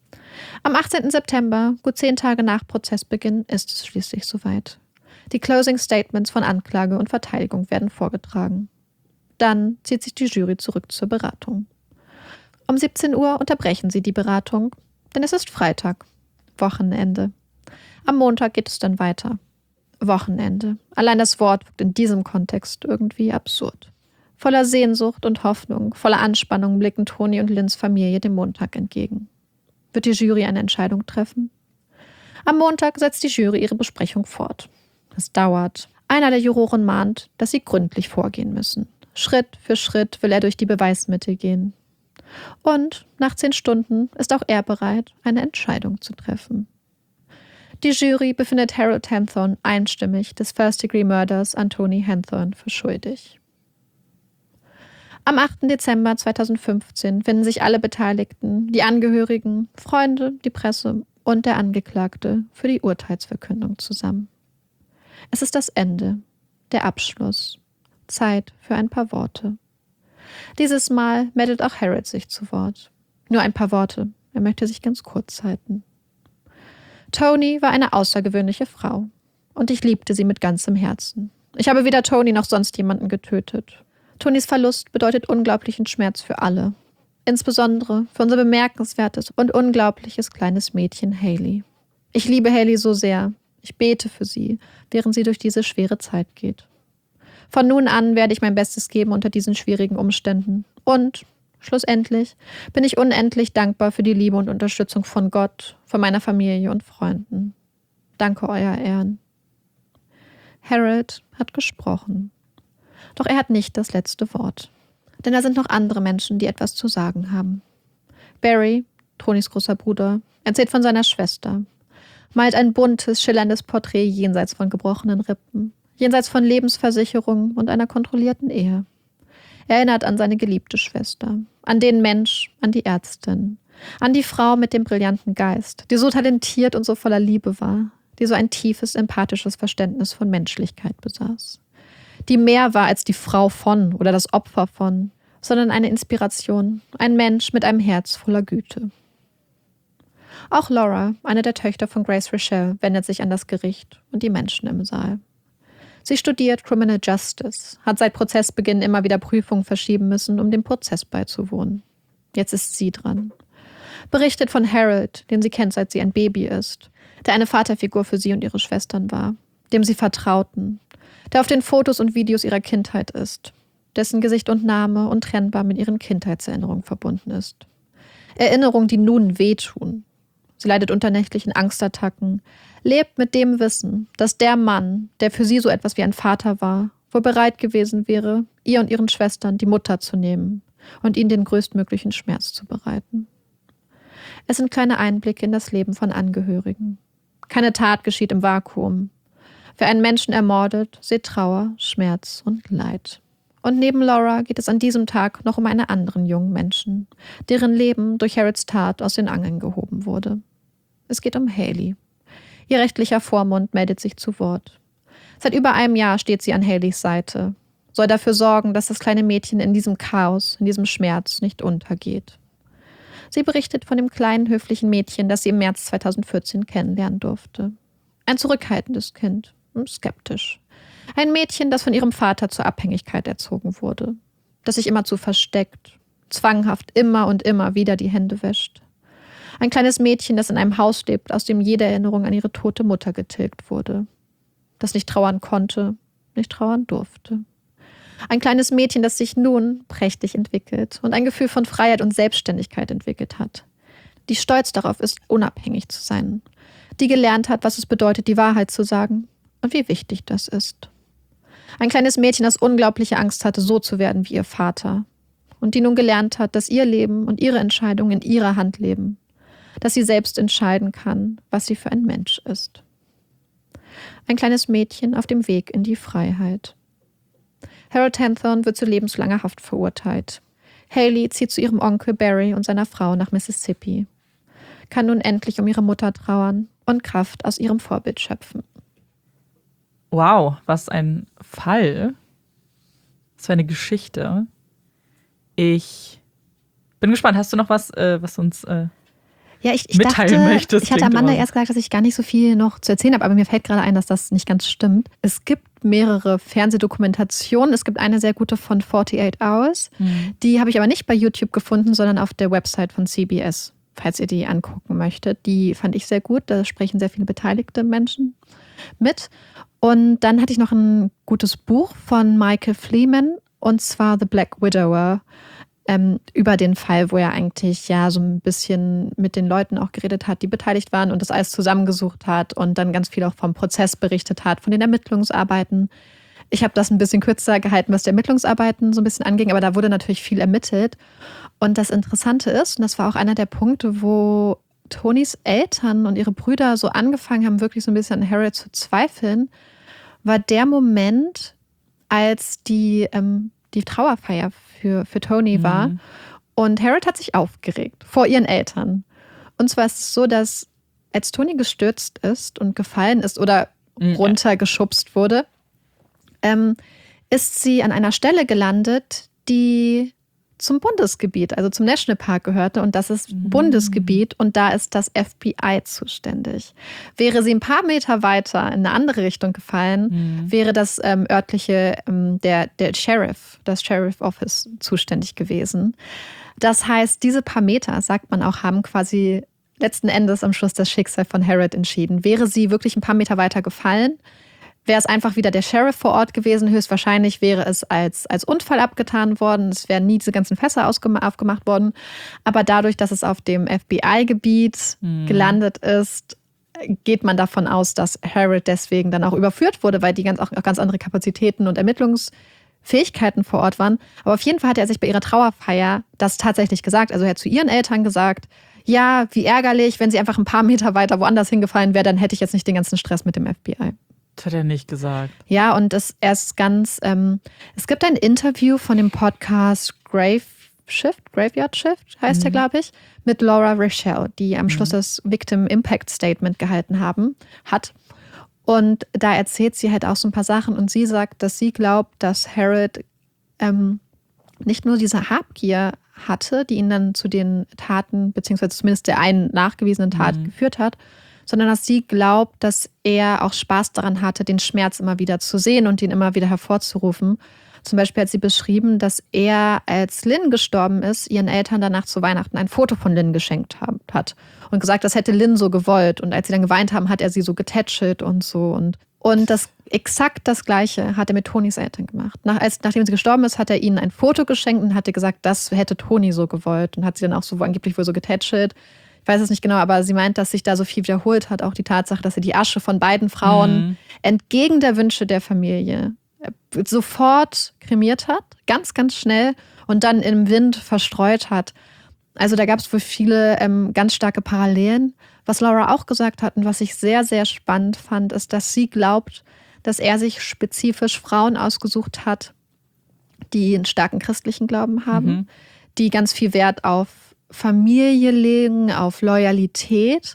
Am achtzehnten September, gut zehn Tage nach Prozessbeginn, ist es schließlich soweit. Die Closing Statements von Anklage und Verteidigung werden vorgetragen. Dann zieht sich die Jury zurück zur Beratung. Um siebzehn Uhr unterbrechen sie die Beratung, denn es ist Freitag, Wochenende. Am Montag geht es dann weiter. Wochenende. Allein das Wort wirkt in diesem Kontext irgendwie absurd. Voller Sehnsucht und Hoffnung, voller Anspannung blicken Toni und Lynns Familie dem Montag entgegen. Wird die Jury eine Entscheidung treffen? Am Montag setzt die Jury ihre Besprechung fort. Es dauert. Einer der Juroren mahnt, dass sie gründlich vorgehen müssen. Schritt für Schritt will er durch die Beweismittel gehen. Und nach zehn Stunden ist auch er bereit, eine Entscheidung zu treffen. Die Jury befindet Harold Hanthorne einstimmig des First-Degree-Mörders an Toni Hanthorne für schuldig. Am achten Dezember zweitausendfünfzehn finden sich alle Beteiligten, die Angehörigen, Freunde, die Presse und der Angeklagte für die Urteilsverkündung zusammen. Es ist das Ende, der Abschluss, Zeit für ein paar Worte. Dieses Mal meldet auch Harold sich zu Wort. Nur ein paar Worte, er möchte sich ganz kurz halten. Toni war eine außergewöhnliche Frau und ich liebte sie mit ganzem Herzen. Ich habe weder Toni noch sonst jemanden getötet. Tonis Verlust bedeutet unglaublichen Schmerz für alle. Insbesondere für unser bemerkenswertes und unglaubliches kleines Mädchen Hayley. Ich liebe Hayley so sehr. Ich bete für sie, während sie durch diese schwere Zeit geht. Von nun an werde ich mein Bestes geben unter diesen schwierigen Umständen. Und, schlussendlich, bin ich unendlich dankbar für die Liebe und Unterstützung von Gott, von meiner Familie und Freunden. Danke, Euer Ehren. Harold hat gesprochen. Doch er hat nicht das letzte Wort. Denn da sind noch andere Menschen, die etwas zu sagen haben. Barry, Tonis großer Bruder, erzählt von seiner Schwester, malt ein buntes, schillerndes Porträt jenseits von gebrochenen Rippen, jenseits von Lebensversicherung und einer kontrollierten Ehe. Er erinnert an seine geliebte Schwester, an den Mensch, an die Ärztin, an die Frau mit dem brillanten Geist, die so talentiert und so voller Liebe war, die so ein tiefes, empathisches Verständnis von Menschlichkeit besaß. Die mehr war als die Frau von oder das Opfer von, sondern eine Inspiration, ein Mensch mit einem Herz voller Güte. Auch Laura, eine der Töchter von Grace Rochelle, wendet sich an das Gericht und die Menschen im Saal. Sie studiert Criminal Justice, hat seit Prozessbeginn immer wieder Prüfungen verschieben müssen, um dem Prozess beizuwohnen. Jetzt ist sie dran. Berichtet von Harold, den sie kennt, seit sie ein Baby ist, der eine Vaterfigur für sie und ihre Schwestern war, dem sie vertrauten, der auf den Fotos und Videos ihrer Kindheit ist, dessen Gesicht und Name untrennbar mit ihren Kindheitserinnerungen verbunden ist. Erinnerungen, die nun wehtun. Sie leidet unter nächtlichen Angstattacken, lebt mit dem Wissen, dass der Mann, der für sie so etwas wie ein Vater war, wohl bereit gewesen wäre, ihr und ihren Schwestern die Mutter zu nehmen und ihnen den größtmöglichen Schmerz zu bereiten. Es sind kleine Einblicke in das Leben von Angehörigen. Keine Tat geschieht im Vakuum. Wer einen Menschen ermordet, sieht Trauer, Schmerz und Leid. Und neben Laura geht es an diesem Tag noch um einen anderen jungen Menschen, deren Leben durch Harrods Tat aus den Angeln gehoben wurde. Es geht um Hayley. Ihr rechtlicher Vormund meldet sich zu Wort. Seit über einem Jahr steht sie an Haleys Seite, soll dafür sorgen, dass das kleine Mädchen in diesem Chaos, in diesem Schmerz nicht untergeht. Sie berichtet von dem kleinen, höflichen Mädchen, das sie im März zweitausendvierzehn kennenlernen durfte. Ein zurückhaltendes Kind, skeptisch. Ein Mädchen, das von ihrem Vater zur Abhängigkeit erzogen wurde, das sich immerzu versteckt, zwanghaft immer und immer wieder die Hände wäscht. Ein kleines Mädchen, das in einem Haus lebt, aus dem jede Erinnerung an ihre tote Mutter getilgt wurde, das nicht trauern konnte, nicht trauern durfte. Ein kleines Mädchen, das sich nun prächtig entwickelt und ein Gefühl von Freiheit und Selbstständigkeit entwickelt hat, die stolz darauf ist, unabhängig zu sein, die gelernt hat, was es bedeutet, die Wahrheit zu sagen und wie wichtig das ist. Ein kleines Mädchen, das unglaubliche Angst hatte, so zu werden wie ihr Vater und die nun gelernt hat, dass ihr Leben und ihre Entscheidungen in ihrer Hand leben, dass sie selbst entscheiden kann, was sie für ein Mensch ist. Ein kleines Mädchen auf dem Weg in die Freiheit. Harold Tanthorn wird zu lebenslanger Haft verurteilt. Haley zieht zu ihrem Onkel Barry und seiner Frau nach Mississippi, kann nun endlich um ihre Mutter trauern und Kraft aus ihrem Vorbild schöpfen. Wow, was ein Fall. Was für eine Geschichte. Ich bin gespannt. Hast du noch was, äh, was uns äh, ja, ich, ich mitteilen dachte, möchtest? Ich hatte Amanda erst gesagt, dass ich gar nicht so viel noch zu erzählen habe, aber mir fällt gerade ein, dass das nicht ganz stimmt. Es gibt mehrere Fernsehdokumentationen. Es gibt eine sehr gute von forty-eight hours. Mhm. Die habe ich aber nicht bei YouTube gefunden, sondern auf der Website von C B S, falls ihr die angucken möchtet. Die fand ich sehr gut. Da sprechen sehr viele beteiligte Menschen mit. Und dann hatte ich noch ein gutes Buch von Michael Fleeman, und zwar The Black Widower, ähm, über den Fall, wo er eigentlich ja so ein bisschen mit den Leuten auch geredet hat, die beteiligt waren und das alles zusammengesucht hat und dann ganz viel auch vom Prozess berichtet hat, von den Ermittlungsarbeiten. Ich habe das ein bisschen kürzer gehalten, was die Ermittlungsarbeiten so ein bisschen anging, aber da wurde natürlich viel ermittelt. Und das Interessante ist, und das war auch einer der Punkte, wo Tonys Eltern und ihre Brüder so angefangen haben, wirklich so ein bisschen an Harold zu zweifeln, war der Moment, als die, ähm, die Trauerfeier für, für Tony mhm. war. Und Harold hat sich aufgeregt vor ihren Eltern. Und zwar ist es so, dass als Tony gestürzt ist und gefallen ist oder mhm. runtergeschubst wurde, ähm, ist sie an einer Stelle gelandet, die zum Bundesgebiet, also zum Nationalpark gehörte, und das ist mhm. Bundesgebiet und da ist das F B I zuständig. Wäre sie ein paar Meter weiter in eine andere Richtung gefallen, mhm. wäre das ähm, örtliche, ähm, der, der Sheriff, das Sheriff Office zuständig gewesen. Das heißt, diese paar Meter, sagt man auch, haben quasi letzten Endes am Schluss das Schicksal von Harold entschieden. Wäre sie wirklich ein paar Meter weiter gefallen, wäre es einfach wieder der Sheriff vor Ort gewesen. Höchstwahrscheinlich wäre es als, als Unfall abgetan worden. Es wären nie diese ganzen Fässer aufgemacht worden. Aber dadurch, dass es auf dem F B I-Gebiet mhm. gelandet ist, geht man davon aus, dass Harold deswegen dann auch überführt wurde, weil die ganz, auch ganz andere Kapazitäten und Ermittlungsfähigkeiten vor Ort waren. Aber auf jeden Fall hat er sich bei ihrer Trauerfeier das tatsächlich gesagt. Also er hat zu ihren Eltern gesagt, ja, wie ärgerlich, wenn sie einfach ein paar Meter weiter woanders hingefallen wäre, dann hätte ich jetzt nicht den ganzen Stress mit dem F B I. Das hat er nicht gesagt. Ja, und das erst ganz, ähm, es gibt ein Interview von dem Podcast Grave Shift, Graveyard Shift heißt mhm. der, glaube ich, mit Laura Rochelle, die am mhm. Schluss das Victim Impact Statement gehalten haben, hat. Und da erzählt sie halt auch so ein paar Sachen und sie sagt, dass sie glaubt, dass Harold ähm, nicht nur diese Habgier hatte, die ihn dann zu den Taten, beziehungsweise zumindest der einen nachgewiesenen Tat mhm. geführt hat, sondern dass sie glaubt, dass er auch Spaß daran hatte, den Schmerz immer wieder zu sehen und ihn immer wieder hervorzurufen. Zum Beispiel hat sie beschrieben, dass er, als Lynn gestorben ist, ihren Eltern danach zu Weihnachten ein Foto von Lynn geschenkt hat und gesagt, das hätte Lynn so gewollt. Und als sie dann geweint haben, hat er sie so getätschelt und so. Und, und das exakt das Gleiche hat er mit Tonys Eltern gemacht. Nach, als, nachdem sie gestorben ist, hat er ihnen ein Foto geschenkt und hat gesagt, das hätte Tony so gewollt. Und hat sie dann auch so angeblich wohl so getätschelt. Ich weiß es nicht genau, aber sie meint, dass sich da so viel wiederholt hat. Auch die Tatsache, dass er die Asche von beiden Frauen mhm. entgegen der Wünsche der Familie sofort kremiert hat, ganz, ganz schnell und dann im Wind verstreut hat. Also da gab es wohl viele ähm, ganz starke Parallelen. Was Laura auch gesagt hat und was ich sehr, sehr spannend fand, ist, dass sie glaubt, dass er sich spezifisch Frauen ausgesucht hat, die einen starken christlichen Glauben haben, mhm. die ganz viel Wert auf Familie legen, auf Loyalität,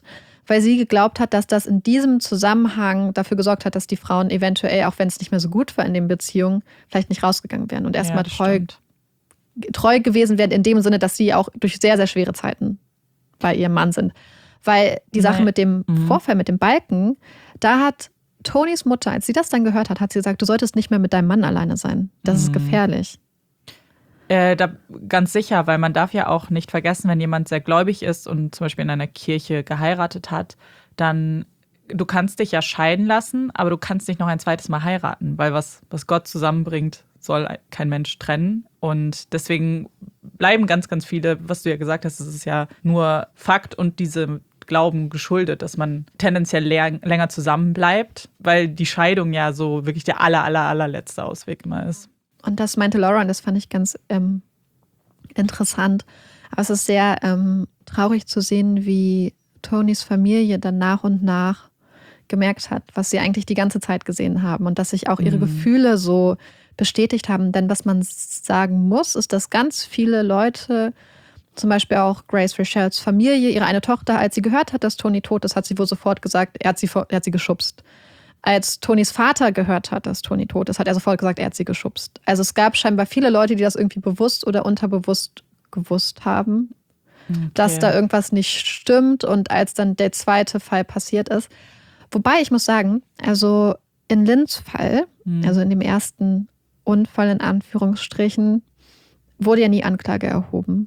weil sie geglaubt hat, dass das in diesem Zusammenhang dafür gesorgt hat, dass die Frauen eventuell, auch wenn es nicht mehr so gut war in den Beziehungen, vielleicht nicht rausgegangen wären und erstmal Ja, treu, stimmt. treu gewesen wären, in dem Sinne, dass sie auch durch sehr, sehr schwere Zeiten bei ihrem Mann sind. Weil die Sache Nein. mit dem Mhm. Vorfall, mit dem Balken, da hat Tonys Mutter, als sie das dann gehört hat, hat sie gesagt, du solltest nicht mehr mit deinem Mann alleine sein. Das ist Mhm. gefährlich. Äh, da, ganz sicher, weil man darf ja auch nicht vergessen, wenn jemand sehr gläubig ist und zum Beispiel in einer Kirche geheiratet hat, dann, du kannst dich ja scheiden lassen, aber du kannst nicht noch ein zweites Mal heiraten, weil was, was Gott zusammenbringt, soll kein Mensch trennen. Und deswegen bleiben ganz, ganz viele, was du ja gesagt hast, es ist ja nur Fakt und diese Glauben geschuldet, dass man tendenziell läng- länger zusammen bleibt, weil die Scheidung ja so wirklich der aller, aller, allerletzte Ausweg immer ist. Und das meinte Laura und das fand ich ganz ähm, interessant. Aber es ist sehr ähm, traurig zu sehen, wie Tonys Familie dann nach und nach gemerkt hat, was sie eigentlich die ganze Zeit gesehen haben und dass sich auch ihre Mhm. Gefühle so bestätigt haben. Denn was man sagen muss, ist, dass ganz viele Leute, zum Beispiel auch Grace Rochells Familie, ihre eine Tochter, als sie gehört hat, dass Tony tot ist, hat sie wohl sofort gesagt, er hat sie, vor- er hat sie geschubst. Als Tonys Vater gehört hat, dass Tony tot ist, hat er sofort gesagt, er hat sie geschubst. Also es gab scheinbar viele Leute, die das irgendwie bewusst oder unterbewusst gewusst haben, Okay. dass da irgendwas nicht stimmt. Und als dann der zweite Fall passiert ist, wobei ich muss sagen, also in Lynns Fall, Mhm. also in dem ersten Unfall in Anführungsstrichen, wurde ja nie Anklage erhoben.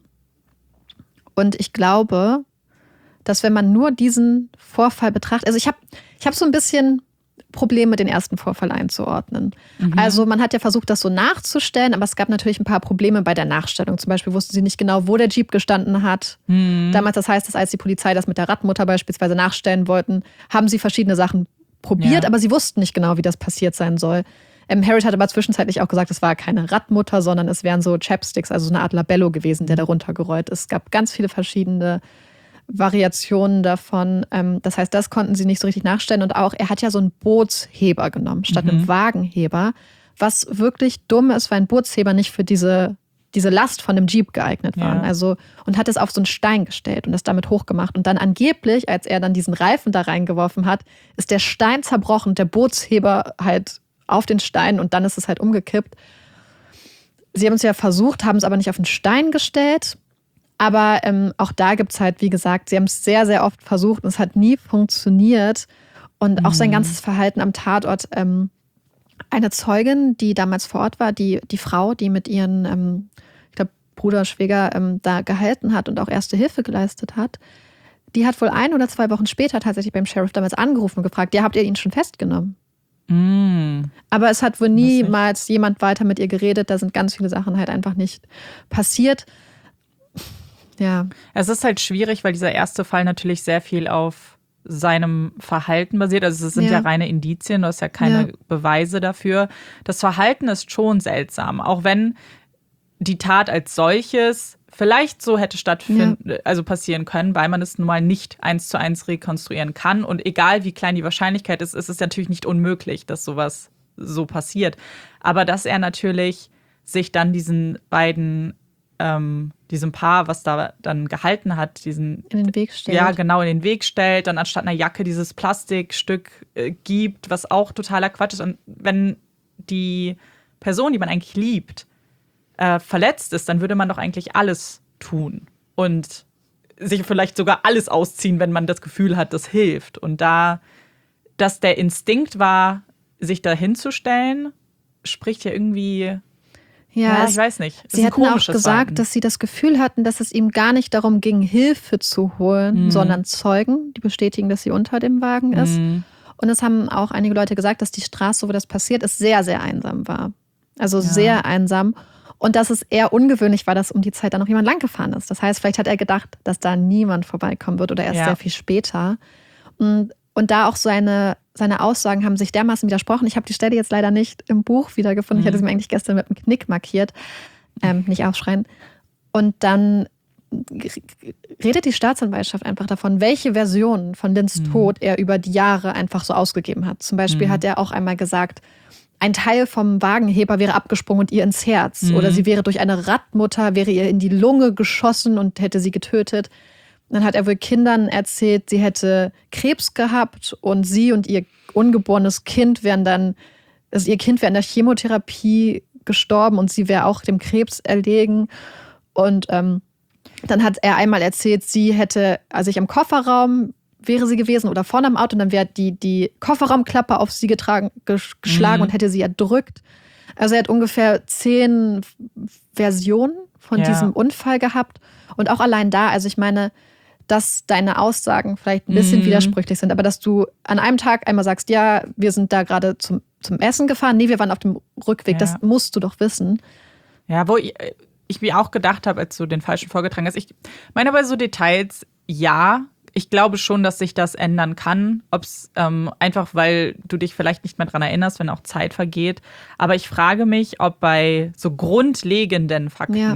Und ich glaube, dass wenn man nur diesen Vorfall betrachtet, also ich habe ich hab so ein bisschen Probleme, den ersten Vorfall einzuordnen. Mhm. Also man hat ja versucht, das so nachzustellen, aber es gab natürlich ein paar Probleme bei der Nachstellung. Zum Beispiel wussten sie nicht genau, wo der Jeep gestanden hat. Mhm. Damals, das heißt, dass als die Polizei das mit der Radmutter beispielsweise nachstellen wollten, haben sie verschiedene Sachen probiert, Ja. aber sie wussten nicht genau, wie das passiert sein soll. Ähm, Harriet hat aber zwischenzeitlich auch gesagt, es war keine Radmutter, sondern es wären so Chapsticks, also so eine Art Labello gewesen, der da runtergerollt ist. Es gab ganz viele verschiedene Variationen davon. Ähm, das heißt, das konnten sie nicht so richtig nachstellen. Und auch, er hat ja so einen Bootsheber genommen, statt Mhm. einem Wagenheber, was wirklich dumm ist, weil ein Bootsheber nicht für diese, diese Last von dem Jeep geeignet war. Ja. Also, und hat es auf so einen Stein gestellt und das damit hochgemacht. Und dann angeblich, als er dann diesen Reifen da reingeworfen hat, ist der Stein zerbrochen, der Bootsheber halt auf den Stein und dann ist es halt umgekippt. Sie haben es ja versucht, haben es aber nicht auf den Stein gestellt. Aber ähm, auch da gibt es halt, wie gesagt, sie haben es sehr, sehr oft versucht und es hat nie funktioniert. Und auch sein Mhm. ganzes Verhalten am Tatort. Ähm, eine Zeugin, die damals vor Ort war, die, die Frau, die mit ihren, ähm, ich glaube, Bruder, Schwäger ähm, da gehalten hat und auch erste Hilfe geleistet hat, die hat wohl ein oder zwei Wochen später tatsächlich beim Sheriff damals angerufen und gefragt, ja, habt ihr ihn schon festgenommen? Mhm. Aber es hat wohl Das nicht. niemals jemand weiter mit ihr geredet. Da sind ganz viele Sachen halt einfach nicht passiert. Ja, Es ist halt schwierig, weil dieser erste Fall natürlich sehr viel auf seinem Verhalten basiert. Also es sind ja, Ja. reine Indizien, du hast ja keine Ja. Beweise dafür. Das Verhalten ist schon seltsam, auch wenn die Tat als solches vielleicht so hätte stattfinden, also passieren können, weil man es nun mal nicht eins zu eins rekonstruieren kann. Und egal wie klein die Wahrscheinlichkeit ist, ist es natürlich nicht unmöglich, dass sowas so passiert. Aber dass er natürlich sich dann diesen beiden, ähm, diesem Paar, was da dann gehalten hat, diesen in den Weg stellt. ja, genau, in den Weg stellt, dann anstatt einer Jacke dieses Plastikstück äh, gibt, was auch totaler Quatsch ist. Und wenn die Person, die man eigentlich liebt, äh, verletzt ist, dann würde man doch eigentlich alles tun und sich vielleicht sogar alles ausziehen, wenn man das Gefühl hat, das hilft. Und da, dass der Instinkt war, sich da hinzustellen, spricht ja irgendwie, Ja, ja, es, ich weiß nicht. Es ist sie ein hatten auch komisches gesagt, Verhalten. dass sie das Gefühl hatten, dass es ihm gar nicht darum ging, Hilfe zu holen, Mhm. sondern Zeugen, die bestätigen, dass sie unter dem Wagen ist. Mhm. Und es haben auch einige Leute gesagt, dass die Straße, wo das passiert ist, sehr, sehr einsam war. Also Ja. sehr einsam. Und dass es eher ungewöhnlich war, dass um die Zeit da noch jemand langgefahren ist. Das heißt, vielleicht hat er gedacht, dass da niemand vorbeikommen wird oder erst Ja. sehr viel später. Und, und da auch seine, seine Aussagen haben sich dermaßen widersprochen. Ich habe die Stelle jetzt leider nicht im Buch wiedergefunden. Ich hatte sie mir eigentlich gestern mit einem Knick markiert. Ähm, nicht aufschreien. Und dann redet die Staatsanwaltschaft einfach davon, welche Version von Lynns Mhm. Tod er über die Jahre einfach so ausgegeben hat. Zum Beispiel Mhm. hat er auch einmal gesagt, ein Teil vom Wagenheber wäre abgesprungen und ihr ins Herz. Mhm. Oder sie wäre durch eine Radmutter, wäre ihr in die Lunge geschossen und hätte sie getötet. dann hat er wohl Kindern erzählt, sie hätte Krebs gehabt und sie und ihr ungeborenes Kind wären dann, also ihr Kind wäre in der Chemotherapie gestorben und sie wäre auch dem Krebs erlegen. Und ähm, dann hat er einmal erzählt, sie hätte, also ich im Kofferraum wäre sie gewesen oder vorne am Auto und dann wäre die, die Kofferraumklappe auf sie getragen, geschlagen mhm. und hätte sie erdrückt. Also er hat ungefähr zehn Versionen von ja. diesem Unfall gehabt. Und auch allein da, also ich meine, dass deine Aussagen vielleicht ein bisschen mhm. widersprüchlich sind, aber dass du an einem Tag einmal sagst, ja, wir sind da gerade zum, zum Essen gefahren, nee, wir waren auf dem Rückweg, ja. das musst du doch wissen. Ja, wo ich, ich mir auch gedacht habe, als du den Falschen vorgetragen hast, ich meine bei so Details, ja, ich glaube schon, dass sich das ändern kann, ob es ähm, einfach, weil du dich vielleicht nicht mehr dran erinnerst, wenn auch Zeit vergeht. Aber ich frage mich, ob bei so grundlegenden Fakten, ja.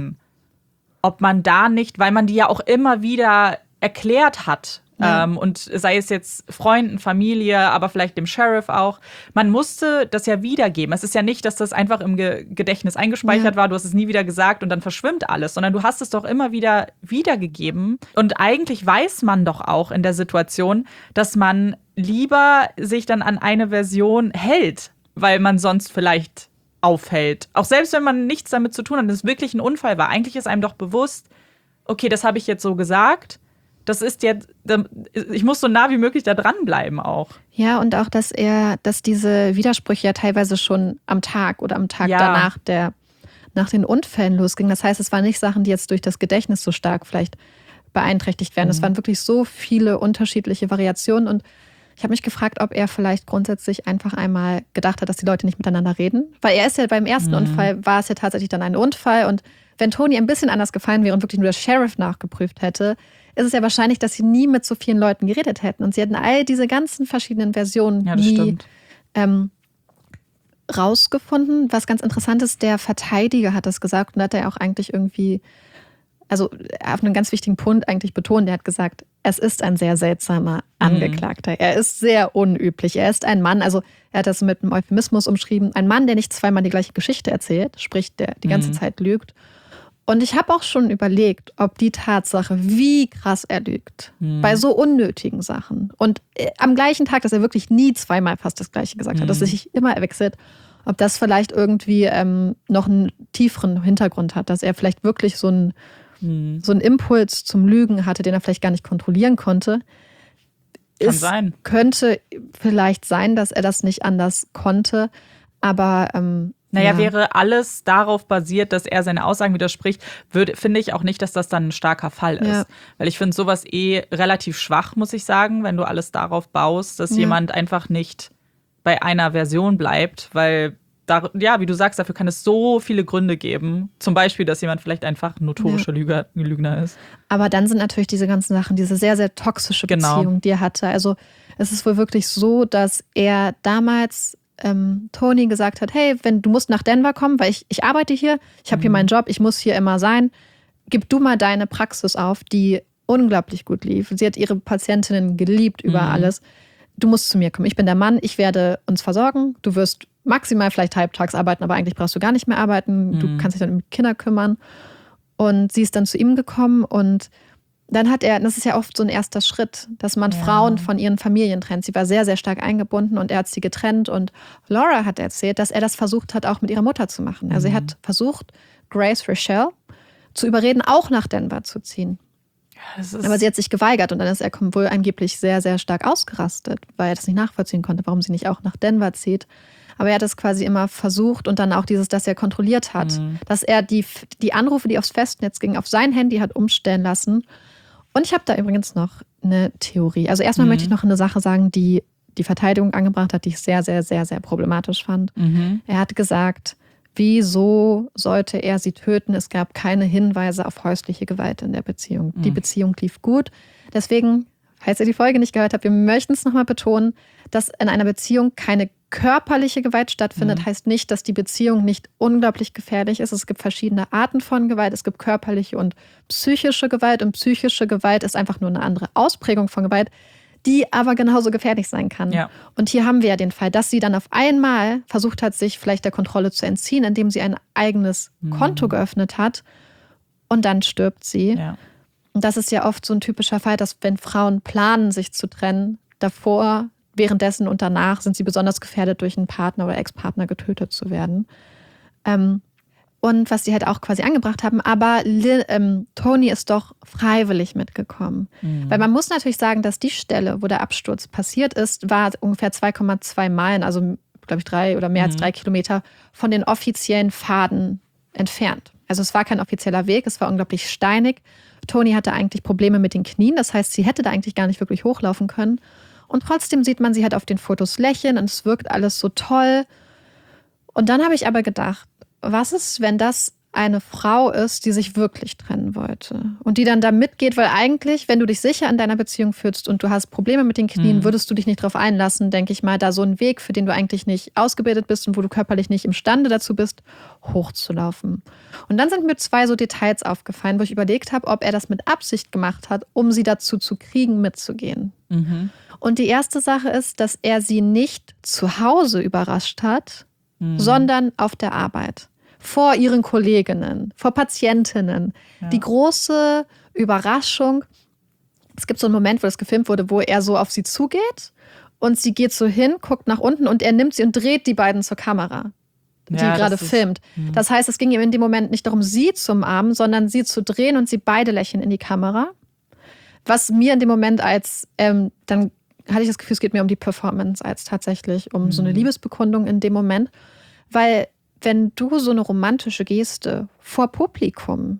ob man da nicht, weil man die ja auch immer wieder erklärt hat, ja. ähm, und sei es jetzt Freunden, Familie, aber vielleicht dem Sheriff auch, man musste das ja wiedergeben. Es ist ja nicht, dass das einfach im Ge- Gedächtnis eingespeichert ja. war, du hast es nie wieder gesagt und dann verschwimmt alles, sondern du hast es doch immer wieder wiedergegeben. Und eigentlich weiß man doch auch in der Situation, dass man lieber sich dann an eine Version hält, weil man sonst vielleicht aufhält. Auch selbst wenn man nichts damit zu tun hat, dass es wirklich ein Unfall war. Eigentlich ist einem doch bewusst, okay, das habe ich jetzt so gesagt. Das ist jetzt, ich muss so nah wie möglich da dranbleiben auch. Ja, und auch, dass er, dass diese Widersprüche ja teilweise schon am Tag oder am Tag ja. danach der, nach den Unfällen losgingen. Das heißt, es waren nicht Sachen, die jetzt durch das Gedächtnis so stark vielleicht beeinträchtigt werden. Mhm. Es waren wirklich so viele unterschiedliche Variationen und ich habe mich gefragt, ob er vielleicht grundsätzlich einfach einmal gedacht hat, dass die Leute nicht miteinander reden. Weil er ist ja beim ersten mhm. Unfall, war es ja tatsächlich dann ein Unfall und wenn Toni ein bisschen anders gefallen wäre und wirklich nur der Sheriff nachgeprüft hätte, ist es ja wahrscheinlich, dass sie nie mit so vielen Leuten geredet hätten. Und sie hätten all diese ganzen verschiedenen Versionen ja, nie ähm, rausgefunden. Was ganz interessant ist, der Verteidiger hat das gesagt und da hat er auch eigentlich irgendwie, also auf einen ganz wichtigen Punkt eigentlich betont. Er hat gesagt, es ist ein sehr seltsamer Angeklagter. Mhm. Er ist sehr unüblich. Er ist ein Mann, also er hat das mit einem Euphemismus umschrieben, ein Mann, der nicht zweimal die gleiche Geschichte erzählt, sprich, der die ganze mhm. Zeit lügt. Und ich habe auch schon überlegt, ob die Tatsache, wie krass er lügt, mhm. bei so unnötigen Sachen und äh, am gleichen Tag, dass er wirklich nie zweimal fast das Gleiche gesagt mhm. hat, dass er sich immer wechselt, ob das vielleicht irgendwie ähm, noch einen tieferen Hintergrund hat, dass er vielleicht wirklich so einen, mhm. so einen Impuls zum Lügen hatte, den er vielleicht gar nicht kontrollieren konnte. Kann es sein. Könnte vielleicht sein, dass er das nicht anders konnte, aber ähm, Naja, ja. wäre alles darauf basiert, dass er seine Aussagen widerspricht, würde, finde ich auch nicht, dass das dann ein starker Fall ist. Ja. Weil ich finde sowas eh relativ schwach, muss ich sagen, wenn du alles darauf baust, dass ja. jemand einfach nicht bei einer Version bleibt. Weil, da, ja, wie du sagst, dafür kann es so viele Gründe geben. Zum Beispiel, dass jemand vielleicht einfach ein notorischer ja. Lüger, Lügner ist. Aber dann sind natürlich diese ganzen Sachen, diese sehr, sehr toxische Beziehung, genau. die er hatte. Also es ist wohl wirklich so, dass er damals Ähm, Toni gesagt hat, hey, wenn du musst nach Denver kommen, weil ich, ich arbeite hier, ich habe mhm. hier meinen Job, ich muss hier immer sein, gib du mal deine Praxis auf, die unglaublich gut lief. Sie hat ihre Patientinnen geliebt über mhm. alles. Du musst zu mir kommen, ich bin der Mann, ich werde uns versorgen, du wirst maximal vielleicht halbtags arbeiten, aber eigentlich brauchst du gar nicht mehr arbeiten, mhm. du kannst dich dann um Kinder kümmern. Und sie ist dann zu ihm gekommen und dann hat er, das ist ja oft so ein erster Schritt, dass man ja. Frauen von ihren Familien trennt. Sie war sehr, sehr stark eingebunden und er hat sie getrennt. Und Laura hat erzählt, dass er das versucht hat, auch mit ihrer Mutter zu machen. Also mhm. er hat versucht, Grace Rochelle zu überreden, auch nach Denver zu ziehen. Ja, aber sie hat sich geweigert und dann ist er wohl angeblich sehr, sehr stark ausgerastet, weil er das nicht nachvollziehen konnte, warum sie nicht auch nach Denver zieht. Aber er hat es quasi immer versucht und dann auch dieses, dass er kontrolliert hat. Mhm. Dass er die, die Anrufe, die aufs Festnetz gingen, auf sein Handy hat umstellen lassen. Und ich habe da übrigens noch eine Theorie. Also erstmal mhm. möchte ich noch eine Sache sagen, die die Verteidigung angebracht hat, die ich sehr, sehr, sehr, sehr problematisch fand. Mhm. Er hat gesagt, wieso sollte er sie töten? Es gab keine Hinweise auf häusliche Gewalt in der Beziehung. Mhm. Die Beziehung lief gut. Deswegen, falls ihr die Folge nicht gehört habt, wir möchten es nochmal betonen, dass in einer Beziehung keine körperliche Gewalt stattfindet, mhm. heißt nicht, dass die Beziehung nicht unglaublich gefährlich ist. Es gibt verschiedene Arten von Gewalt. Es gibt körperliche und psychische Gewalt. Und psychische Gewalt ist einfach nur eine andere Ausprägung von Gewalt, die aber genauso gefährlich sein kann. Ja. Und hier haben wir ja den Fall, dass sie dann auf einmal versucht hat, sich vielleicht der Kontrolle zu entziehen, indem sie ein eigenes mhm. Konto geöffnet hat. Und dann stirbt sie. Ja. Und das ist ja oft so ein typischer Fall, dass wenn Frauen planen, sich zu trennen, davor, währenddessen und danach sind sie besonders gefährdet, durch einen Partner oder Ex-Partner getötet zu werden. Ähm, und was sie halt auch quasi angebracht haben, aber Lil, ähm, Tony ist doch freiwillig mitgekommen. Mhm. Weil man muss natürlich sagen, dass die Stelle, wo der Absturz passiert ist, war ungefähr zwei Komma zwei Meilen, also glaube ich drei oder mehr mhm. als drei Kilometer von den offiziellen Pfaden entfernt. Also es war kein offizieller Weg, es war unglaublich steinig. Tony hatte eigentlich Probleme mit den Knien, das heißt, sie hätte da eigentlich gar nicht wirklich hochlaufen können. Und trotzdem sieht man sie halt auf den Fotos lächeln und es wirkt alles so toll. Und dann habe ich aber gedacht, was ist, wenn das eine Frau ist, die sich wirklich trennen wollte und die dann da mitgeht, weil eigentlich, wenn du dich sicher in deiner Beziehung fühlst und du hast Probleme mit den Knien, mhm. würdest du dich nicht darauf einlassen, denke ich mal, da so einen Weg, für den du eigentlich nicht ausgebildet bist und wo du körperlich nicht imstande dazu bist, hochzulaufen. Und dann sind mir zwei so Details aufgefallen, wo ich überlegt habe, ob er das mit Absicht gemacht hat, um sie dazu zu kriegen, mitzugehen. Mhm. Und die erste Sache ist, dass er sie nicht zu Hause überrascht hat, mhm. sondern auf der Arbeit. Vor ihren Kolleginnen, vor Patientinnen. Ja. Die große Überraschung. Es gibt so einen Moment, wo das gefilmt wurde, wo er so auf sie zugeht und sie geht so hin, guckt nach unten und er nimmt sie und dreht die beiden zur Kamera, die ja, gerade filmt. Ist, das heißt, es ging ihm in dem Moment nicht darum, sie zu umarmen, sondern sie zu drehen und sie beide lächeln in die Kamera. Was mir in dem Moment als, ähm, dann hatte ich das Gefühl, es geht mir um die Performance als tatsächlich um mhm. so eine Liebesbekundung in dem Moment. Weil wenn du so eine romantische Geste vor Publikum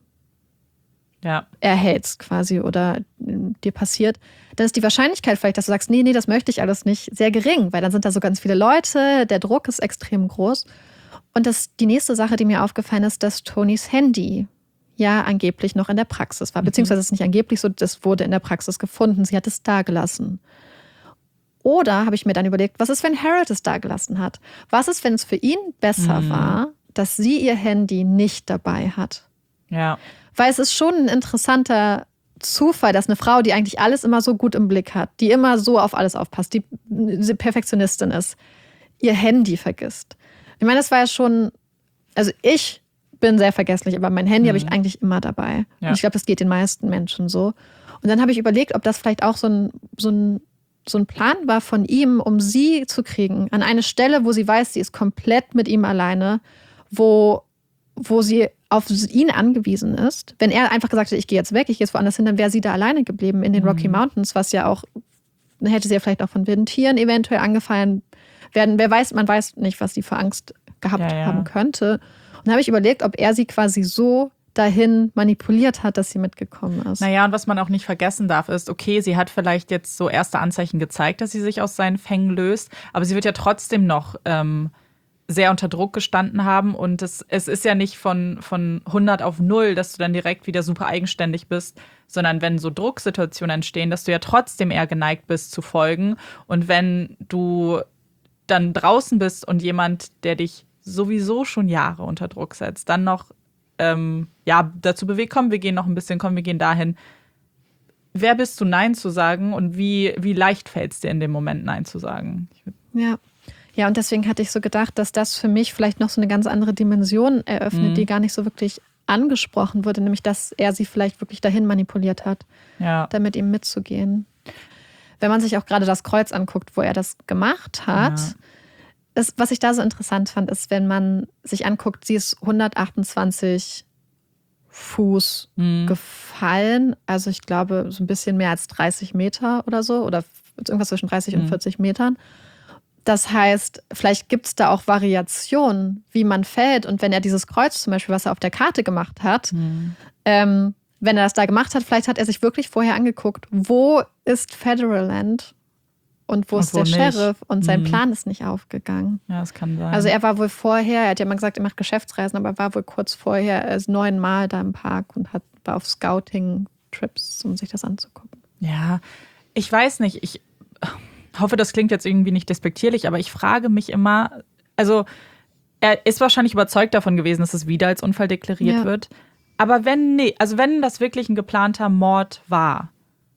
ja. erhältst quasi oder dir passiert, dann ist die Wahrscheinlichkeit vielleicht, dass du sagst, nee, nee, das möchte ich alles nicht, sehr gering, weil dann sind da so ganz viele Leute, der Druck ist extrem groß. Und das, die nächste Sache, die mir aufgefallen ist, dass Tonys Handy ja angeblich noch in der Praxis war, beziehungsweise es ist nicht angeblich so, das wurde in der Praxis gefunden, sie hat es da gelassen. Oder habe ich mir dann überlegt, was ist, wenn Harold es da gelassen hat? Was ist, wenn es für ihn besser mhm. war, dass sie ihr Handy nicht dabei hat? Ja. Weil es ist schon ein interessanter Zufall, dass eine Frau, die eigentlich alles immer so gut im Blick hat, die immer so auf alles aufpasst, die Perfektionistin ist, ihr Handy vergisst. Ich meine, das war ja schon, also ich bin sehr vergesslich, aber mein Handy mhm. habe ich eigentlich immer dabei. Ja. Und ich glaube, das geht den meisten Menschen so. Und dann habe ich überlegt, ob das vielleicht auch so ein, so ein so ein Plan war von ihm, um sie zu kriegen, an eine Stelle, wo sie weiß, sie ist komplett mit ihm alleine, wo, wo sie auf ihn angewiesen ist. Wenn er einfach gesagt hätte, ich gehe jetzt weg, ich gehe jetzt woanders hin, dann wäre sie da alleine geblieben in den mhm. Rocky Mountains, was ja auch, dann hätte sie ja vielleicht auch von wilden Tieren eventuell angefallen werden. Wer weiß, man weiß nicht, was sie für Angst gehabt ja, ja. haben könnte. Und dann habe ich überlegt, ob er sie quasi so dahin manipuliert hat, dass sie mitgekommen ist. Naja, und was man auch nicht vergessen darf, ist, okay, sie hat vielleicht jetzt so erste Anzeichen gezeigt, dass sie sich aus seinen Fängen löst, aber sie wird ja trotzdem noch ähm, sehr unter Druck gestanden haben und es, es ist ja nicht von, von hundert auf null, dass du dann direkt wieder super eigenständig bist, sondern wenn so Drucksituationen entstehen, dass du ja trotzdem eher geneigt bist zu folgen und wenn du dann draußen bist und jemand, der dich sowieso schon Jahre unter Druck setzt, dann noch Ähm, ja, dazu bewegt, komm, wir gehen noch ein bisschen, komm, wir gehen dahin. Wer bist du, Nein zu sagen und wie, wie leicht fällt es dir in dem Moment, Nein zu sagen? Ja. Ja, und deswegen hatte ich so gedacht, dass das für mich vielleicht noch so eine ganz andere Dimension eröffnet, mhm. die gar nicht so wirklich angesprochen wurde, nämlich, dass er sie vielleicht wirklich dahin manipuliert hat, ja. damit ihm mitzugehen. Wenn man sich auch gerade das Kreuz anguckt, wo er das gemacht hat, ja. Das, was ich da so interessant fand, ist, wenn man sich anguckt, sie ist hundertachtundzwanzig Fuß mhm. gefallen. Also ich glaube, so ein bisschen mehr als dreißig Meter oder so. Oder irgendwas zwischen dreißig mhm. und vierzig Metern. Das heißt, vielleicht gibt es da auch Variationen, wie man fällt. Und wenn er dieses Kreuz zum Beispiel, was er auf der Karte gemacht hat, mhm. ähm, wenn er das da gemacht hat, vielleicht hat er sich wirklich vorher angeguckt, wo ist Federal Land? Und wo und ist wo der nicht. Sheriff? Und sein mhm. Plan ist nicht aufgegangen. Ja, das kann sein. Also er war wohl vorher, er hat ja mal gesagt, er macht Geschäftsreisen, aber er war wohl kurz vorher erst neunmal da im Park und hat, war auf Scouting-Trips, um sich das anzugucken. Ja, ich weiß nicht. Ich hoffe, das klingt jetzt irgendwie nicht despektierlich, aber ich frage mich immer, also er ist wahrscheinlich überzeugt davon gewesen, dass es wieder als Unfall deklariert ja. wird. Aber wenn, nee, also wenn das wirklich ein geplanter Mord war,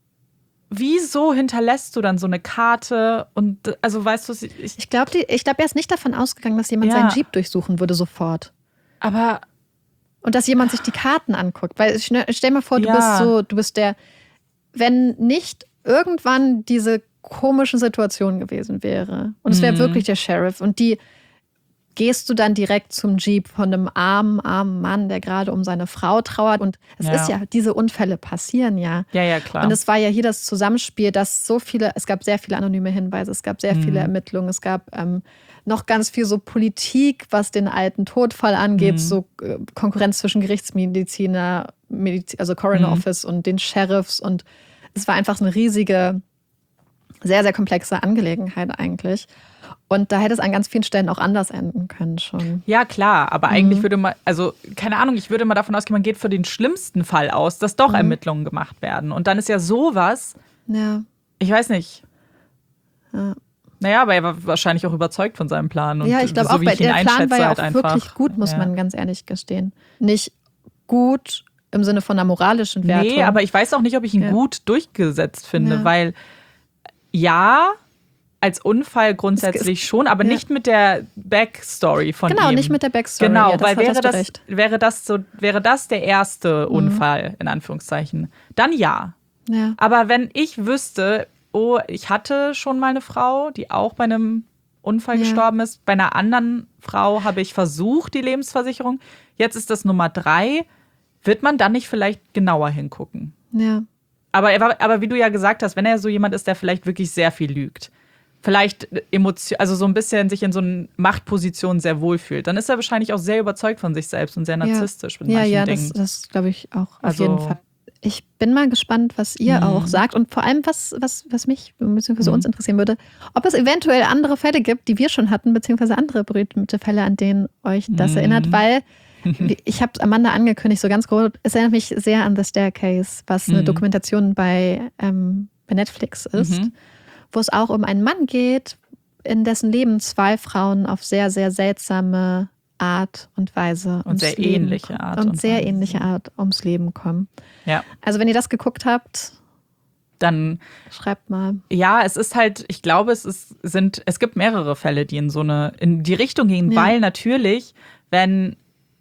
wieso hinterlässt du dann so eine Karte? Und also weißt du, ich, ich glaube, ich glaub, er ist nicht davon ausgegangen, dass jemand ja. seinen Jeep durchsuchen würde sofort. Aber Und dass jemand sich die Karten anguckt. Weil stell dir mal vor, du Ja. bist so, du bist der, wenn nicht irgendwann diese komische Situation gewesen wäre und es wäre Mhm. wirklich der Sheriff und die gehst du dann direkt zum Jeep von einem armen, armen Mann, der gerade um seine Frau trauert. Und es Ja. ist ja, diese Unfälle passieren ja. Ja, ja, klar. Und es war ja hier das Zusammenspiel, dass so viele, es gab sehr viele anonyme Hinweise, es gab sehr Mhm. viele Ermittlungen, es gab ähm, noch ganz viel so Politik, was den alten Todfall angeht, Mhm. so äh, Konkurrenz zwischen Gerichtsmediziner, Mediz also Coroner Mhm. Office und den Sheriffs. Und es war einfach eine riesige, sehr, sehr komplexe Angelegenheit eigentlich. Und da hätte es an ganz vielen Stellen auch anders enden können schon. Ja, klar, aber Mhm. eigentlich würde man, also keine Ahnung, ich würde mal davon ausgehen, man geht für den schlimmsten Fall aus, dass doch Mhm. Ermittlungen gemacht werden. Und dann ist ja sowas, Ja, ich weiß nicht. ja. Naja, aber er war wahrscheinlich auch überzeugt von seinem Plan. Und ja ich glaube so auch, wie bei ich ihn der Plan einschätze, war ja auch halt einfach, wirklich gut, muss ja. man ganz ehrlich gestehen. Nicht gut im Sinne von einer moralischen Wertung. Nee, aber ich weiß auch nicht, ob ich ihn Ja. gut durchgesetzt finde, Ja. weil ja, als Unfall grundsätzlich schon, aber ja. nicht mit der Backstory von Genau, ihm. nicht mit der Backstory. Genau, ja, das weil hat- wäre hast du das, recht. wäre, das so, wäre das der erste Mhm. Unfall, in Anführungszeichen, dann ja. Ja. Aber wenn ich wüsste, oh, ich hatte schon mal eine Frau, die auch bei einem Unfall Ja. gestorben ist, bei einer anderen Frau habe ich versucht, die Lebensversicherung, jetzt ist das Nummer drei, wird man dann nicht vielleicht genauer hingucken? Ja. Aber, er war, aber wie du ja gesagt hast, wenn er so jemand ist, der vielleicht wirklich sehr viel lügt, vielleicht Emotion, also so ein bisschen sich in so einer Machtposition sehr wohlfühlt, dann ist er wahrscheinlich auch sehr überzeugt von sich selbst und sehr narzisstisch mit Ja, manchen ja, das, Dingen. das glaube ich auch auf Also- jeden Fall. Ich bin mal gespannt, was ihr Mhm. auch sagt und vor allem, was, was, was mich bzw. Mhm. uns interessieren würde, ob es eventuell andere Fälle gibt, die wir schon hatten, beziehungsweise andere berühmte Fälle, an denen euch das Mhm. erinnert, weil wie- ich habe Amanda angekündigt, so ganz grob, es erinnert mich sehr an The Staircase, was eine Mhm. Dokumentation bei, ähm, bei Netflix ist, Mhm. wo es auch um einen Mann geht, in dessen Leben zwei Frauen auf sehr, sehr seltsame Art und Weise Und ums sehr Leben ähnliche kommen. Art und, und sehr Weise. ähnliche Art ums Leben kommen. Ja, Also wenn ihr das geguckt habt, dann schreibt mal. ja, es ist halt, ich glaube, es ist, sind, es gibt mehrere Fälle, die in so eine, in die Richtung gehen, Ja. weil natürlich, wenn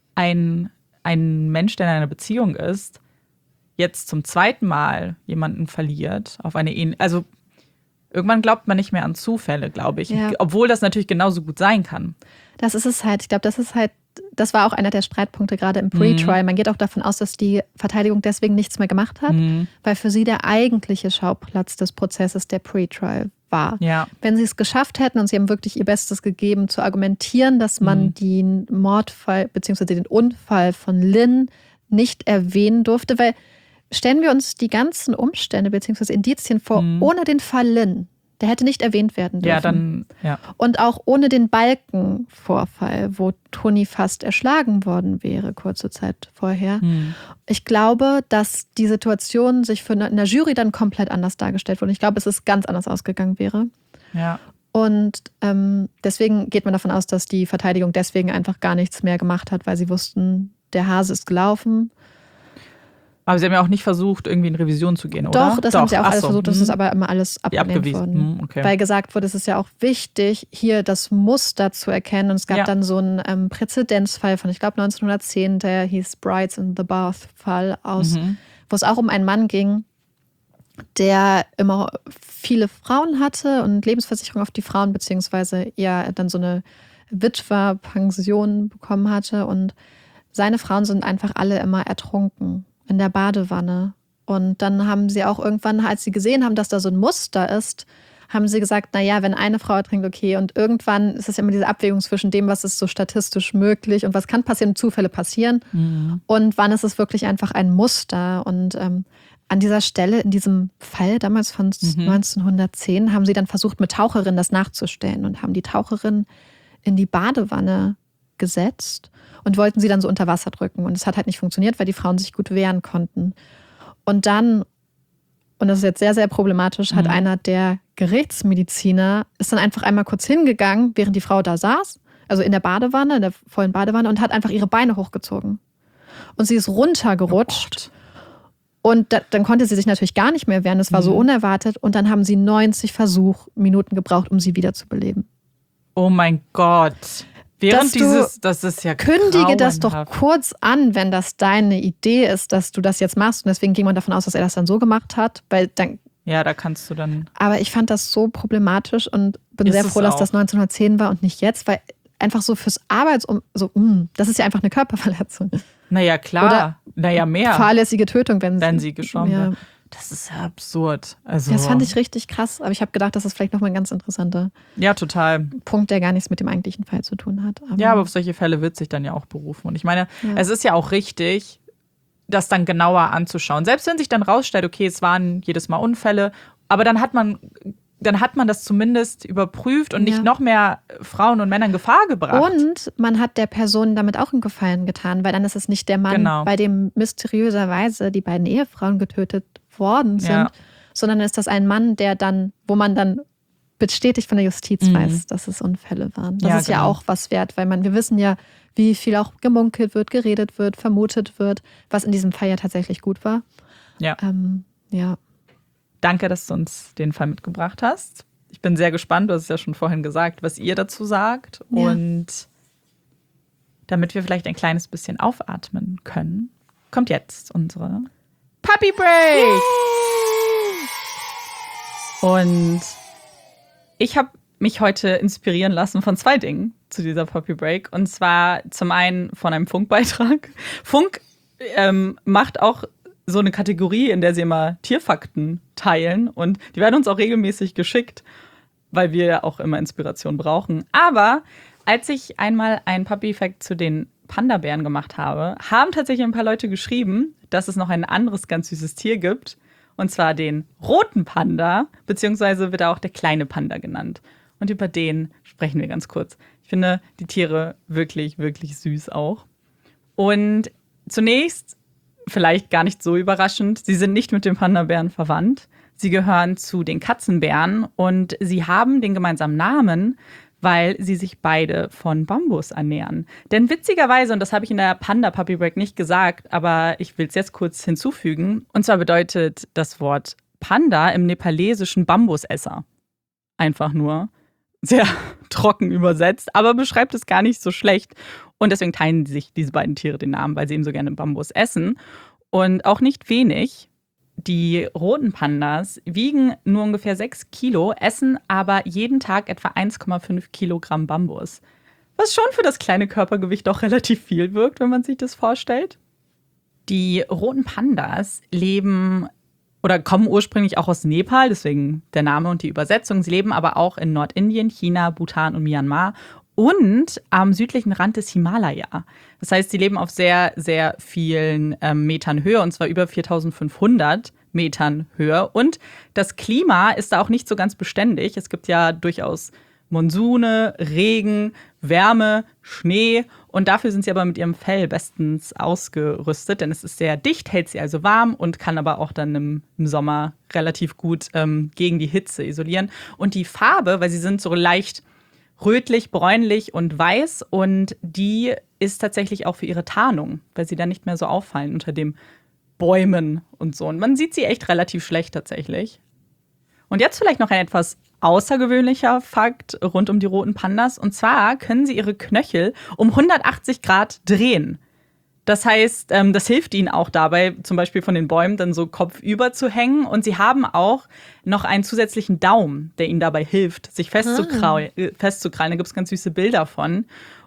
ein, ein Mensch, der in einer Beziehung ist, jetzt zum zweiten Mal jemanden verliert, auf eine ähnliche, also irgendwann glaubt man nicht mehr an Zufälle, glaube ich. Ja. Obwohl das natürlich genauso gut sein kann. Das ist es halt. Ich glaube, das ist halt, das war auch einer der Streitpunkte gerade im Pre-Trial. Man geht auch davon aus, dass die Verteidigung deswegen nichts mehr gemacht hat, Mhm. weil für sie der eigentliche Schauplatz des Prozesses der Pre-Trial war. Ja. Wenn sie es geschafft hätten und sie haben wirklich ihr Bestes gegeben, zu argumentieren, dass man Mhm. den Mordfall bzw. den Unfall von Lynn nicht erwähnen durfte, weil stellen wir uns die ganzen Umstände bzw. Indizien vor, Mhm. ohne den Fall Lynn, der hätte nicht erwähnt werden dürfen. Ja, dann, ja. Und auch ohne den Balkenvorfall, wo Toni fast erschlagen worden wäre, kurze Zeit vorher. Mhm. Ich glaube, dass die Situation sich für eine, in der Jury dann komplett anders dargestellt wurde. Ich glaube, es ist ganz anders ausgegangen wäre. Ja. Und ähm, deswegen geht man davon aus, dass die Verteidigung deswegen einfach gar nichts mehr gemacht hat, weil sie wussten, der Hase ist gelaufen. Aber sie haben ja auch nicht versucht, irgendwie in Revision zu gehen, oder? Doch, das haben sie auch Ach alles so. versucht. Das Mhm. ist aber immer alles Die abgelehnt abgewiesen. worden. Mhm, okay. Weil gesagt wurde, es ist ja auch wichtig, hier das Muster zu erkennen. Und es gab Ja. dann so einen ähm, Präzedenzfall von, ich glaube, neunzehnhundertzehn, der hieß Brides in the Bath-Fall aus, Mhm. wo es auch um einen Mann ging, der immer viele Frauen hatte und Lebensversicherung auf die Frauen, beziehungsweise ja dann so eine Witwerpension bekommen hatte. Und seine Frauen sind einfach alle immer ertrunken in der Badewanne. Und dann haben sie auch irgendwann, als sie gesehen haben, dass da so ein Muster ist, haben sie gesagt, naja, wenn eine Frau ertrinkt, okay. Und irgendwann ist es immer diese Abwägung zwischen dem, was ist so statistisch möglich und was kann passieren, Zufälle passieren. Mhm. Und wann ist es wirklich einfach ein Muster? Und ähm, an dieser Stelle, in diesem Fall damals von Mhm. neunzehnhundertzehn, haben sie dann versucht, mit Taucherinnen das nachzustellen und haben die Taucherin in die Badewanne gesetzt und wollten sie dann so unter Wasser drücken. Und es hat halt nicht funktioniert, weil die Frauen sich gut wehren konnten. Und dann, und das ist jetzt sehr, sehr problematisch, hat Mhm. einer der Gerichtsmediziner, ist dann einfach einmal kurz hingegangen, während die Frau da saß, also in der Badewanne, in der vollen Badewanne, und hat einfach ihre Beine hochgezogen. Und sie ist runtergerutscht. Und da, dann konnte sie sich natürlich gar nicht mehr wehren. Das war so Mhm. unerwartet. Und dann haben sie neunzig Versuchminuten gebraucht, um sie wiederzubeleben. Oh mein Gott. Während dass du dieses, das ist ja kündige das doch grauenhaft. kurz an, wenn das deine Idee ist, dass du das jetzt machst. Und deswegen ging man davon aus, dass er das dann so gemacht hat. Weil dann, Ja, da kannst du dann. aber ich fand das so problematisch und bin Ist sehr es froh, dass auch. das neunzehnhundertzehn war und nicht jetzt, weil einfach so fürs Arbeitsum, so, mh, das ist ja einfach eine Körperverletzung. Naja, klar. Oder naja, mehr. Fahrlässige Tötung, wenn, Wenn sie gestorben ja. wäre. Das ist ja absurd. Also, Das fand ich richtig krass, aber ich habe gedacht, das ist vielleicht nochmal ein ganz interessanter Ja, total. Punkt, der gar nichts mit dem eigentlichen Fall zu tun hat. Aber, Ja, aber auf solche Fälle wird sich dann ja auch berufen. Und ich meine, Ja. es ist ja auch richtig, das dann genauer anzuschauen. Selbst wenn sich dann rausstellt, okay, es waren jedes Mal Unfälle, aber dann hat man, dann hat man das zumindest überprüft und Ja. nicht noch mehr Frauen und Männer in Gefahr gebracht. Und man hat der Person damit auch einen Gefallen getan, weil dann ist es nicht der Mann, Genau. bei dem mysteriöserweise die beiden Ehefrauen getötet worden sind, Ja. sondern ist das ein Mann, der dann, wo man dann bestätigt von der Justiz Mhm. weiß, dass es Unfälle waren. Das Ja, ist ja genau. auch was wert, weil man, wir wissen ja, wie viel auch gemunkelt wird, geredet wird, vermutet wird, was in diesem Fall ja tatsächlich gut war. Ja. Ähm, ja. Danke, dass du uns den Fall mitgebracht hast. Ich bin sehr gespannt, du hast es ja schon vorhin gesagt, was ihr dazu sagt. Ja. Und damit wir vielleicht ein kleines bisschen aufatmen können, kommt jetzt unsere Puppy Break. Und ich habe mich heute inspirieren lassen von zwei Dingen zu dieser Puppy Break. Und zwar zum einen von einem Funkbeitrag. Funk ähm, macht auch so eine Kategorie, in der sie immer Tierfakten teilen. Und die werden uns auch regelmäßig geschickt, weil wir ja auch immer Inspiration brauchen. Aber als ich einmal einen Puppy-Fact zu den Panda-Bären gemacht habe, haben tatsächlich ein paar Leute geschrieben, dass es noch ein anderes ganz süßes Tier gibt. Und zwar den roten Panda, beziehungsweise wird er auch der kleine Panda genannt. Und über den sprechen wir ganz kurz. Ich finde die Tiere wirklich, wirklich süß auch. Und zunächst, vielleicht gar nicht so überraschend, sie sind nicht mit dem Panda-Bären verwandt. Sie gehören zu den Katzenbären und sie haben den gemeinsamen Namen, weil sie sich beide von Bambus ernähren. Denn witzigerweise, und das habe ich in der Panda Puppy Break nicht gesagt, aber ich will es jetzt kurz hinzufügen, und zwar bedeutet das Wort Panda im Nepalesischen Bambusesser. Einfach nur. Sehr trocken übersetzt, aber beschreibt es gar nicht so schlecht. Und deswegen teilen sich diese beiden Tiere den Namen, weil sie eben so gerne Bambus essen. Und auch nicht wenig. Die roten Pandas wiegen nur ungefähr sechs Kilo, essen aber jeden Tag etwa eins Komma fünf Kilogramm Bambus. Was schon für das kleine Körpergewicht doch relativ viel wirkt, wenn man sich das vorstellt. Die roten Pandas leben oder kommen ursprünglich auch aus Nepal, deswegen der Name und die Übersetzung. Sie leben aber auch in Nordindien, China, Bhutan und Myanmar und am südlichen Rand des Himalaya. Das heißt, sie leben auf sehr, sehr vielen ähm, Metern Höhe, und zwar über viertausendfünfhundert Metern Höhe. Und das Klima ist da auch nicht so ganz beständig. Es gibt ja durchaus Monsune, Regen, Wärme, Schnee. Und dafür sind sie aber mit ihrem Fell bestens ausgerüstet, denn es ist sehr dicht, hält sie also warm und kann aber auch dann im, im Sommer relativ gut ähm, gegen die Hitze isolieren. Und die Farbe, weil sie sind so leicht rötlich, bräunlich und weiß, und die ist tatsächlich auch für ihre Tarnung, weil sie dann nicht mehr so auffallen unter den Bäumen und so. Und man sieht sie echt relativ schlecht tatsächlich. Und jetzt vielleicht noch ein etwas außergewöhnlicher Fakt rund um die roten Pandas. Und zwar können sie ihre Knöchel um hundertachtzig Grad drehen. Das heißt, ähm, das hilft ihnen auch dabei, zum Beispiel von den Bäumen dann so kopfüber zu hängen. Und sie haben auch noch einen zusätzlichen Daumen, der ihnen dabei hilft, sich festzukrallen. Ah. festzukrallen. Da gibt es ganz süße Bilder von.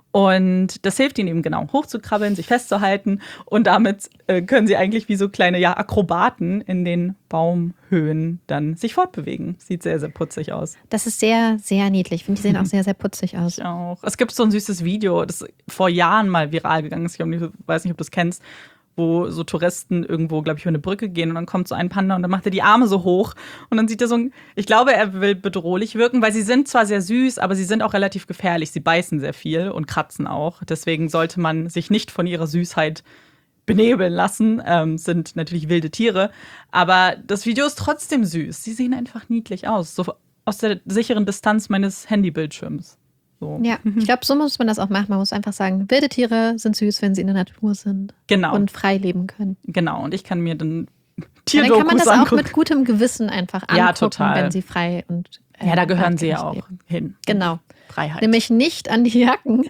Und das hilft ihnen eben genau, hochzukrabbeln, sich festzuhalten. Und damit äh, können sie eigentlich wie so kleine ja, Akrobaten in den Baumhöhen dann sich fortbewegen. Sieht sehr, sehr putzig aus. Das ist sehr, sehr niedlich. Ich finde, die sehen auch sehr, sehr putzig aus. Ich auch. Es gibt so ein süßes Video, das vor Jahren mal viral gegangen ist. Ich weiß nicht, ob du das kennst, wo so Touristen irgendwo, glaube ich, über eine Brücke gehen und dann kommt so ein Panda und dann macht er die Arme so hoch und dann sieht er so, ein, ich glaube, er will bedrohlich wirken, weil sie sind zwar sehr süß, aber sie sind auch relativ gefährlich. Sie beißen sehr viel und kratzen auch. Deswegen sollte man sich nicht von ihrer Süßheit benebeln lassen. Ähm, sind natürlich wilde Tiere, aber das Video ist trotzdem süß. Sie sehen einfach niedlich aus, so aus der sicheren Distanz meines Handybildschirms. So. Ja, ich glaube, so muss man das auch machen. Man muss einfach sagen, wilde Tiere sind süß, wenn sie in der Natur sind. Genau. Und frei leben können. Genau, und ich kann mir dann Tierdokus ja, dann kann man das angucken. auch mit gutem Gewissen einfach angucken, ja, total. wenn sie frei und äh, ja, da gehören sie ja auch leben. hin. Genau. Freiheit. Nämlich nicht an die Jacken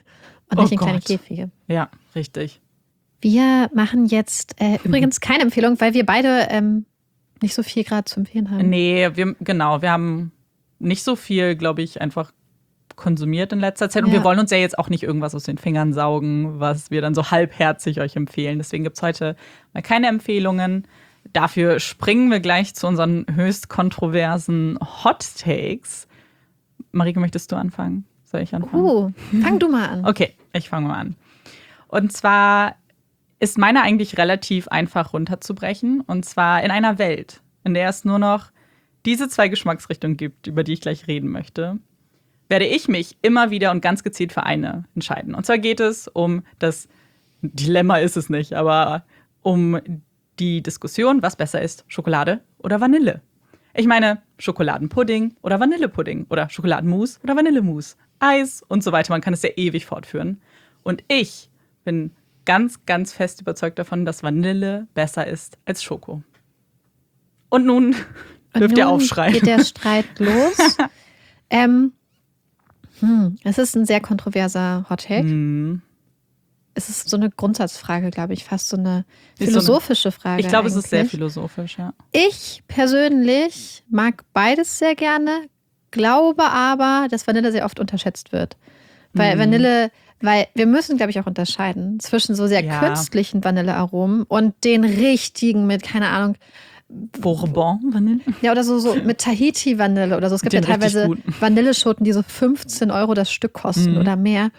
Und nicht Oh in kleine Gott. Käfige. Ja, richtig. Wir machen jetzt äh, übrigens keine Empfehlung, weil wir beide ähm, nicht so viel gerade zu empfehlen haben. Nee, wir, genau, wir haben nicht so viel, glaube ich, einfach konsumiert in letzter Zeit. Und Ja. wir wollen uns ja jetzt auch nicht irgendwas aus den Fingern saugen, was wir dann so halbherzig euch empfehlen. Deswegen gibt es heute mal keine Empfehlungen. Dafür springen wir gleich zu unseren höchst kontroversen Hot Takes. Marike, möchtest du anfangen? Soll ich anfangen? Uh, fang du mal an. Okay, ich fange mal an. Und zwar ist meine eigentlich relativ einfach runterzubrechen. Und zwar in einer Welt, in der es nur noch diese zwei Geschmacksrichtungen gibt, über die ich gleich reden möchte, werde ich mich immer wieder und ganz gezielt für eine entscheiden. Und zwar geht es um das Dilemma ist es nicht, aber um die Diskussion, was besser ist, Schokolade oder Vanille. Ich meine, Schokoladenpudding oder Vanillepudding oder Schokoladenmus oder Vanillemus, Eis und so weiter. Man kann es ja ewig fortführen. Und ich bin ganz, ganz fest überzeugt davon, dass Vanille besser ist als Schoko. Und nun Und dürft ihr nun aufschreien. geht der Streit los. ähm, hm, es ist ein sehr kontroverser Hot Take. Hm. Es ist so eine Grundsatzfrage, glaube ich, fast so eine Ist so eine- philosophische Frage. Ich glaube, es ist sehr eigentlich. philosophisch, ja. Ich persönlich mag beides sehr gerne, glaube aber, dass Vanille sehr oft unterschätzt wird. Weil Mhm. Vanille, weil wir müssen, glaube ich, auch unterscheiden zwischen so sehr Ja. künstlichen Vanillearomen und den richtigen mit, keine Ahnung, Bourbon, Vanille? ja, oder so, so mit Tahiti-Vanille oder so. Es gibt Den ja richtig teilweise guten. Vanilleschoten, die so fünfzehn Euro das Stück kosten Mhm. oder mehr.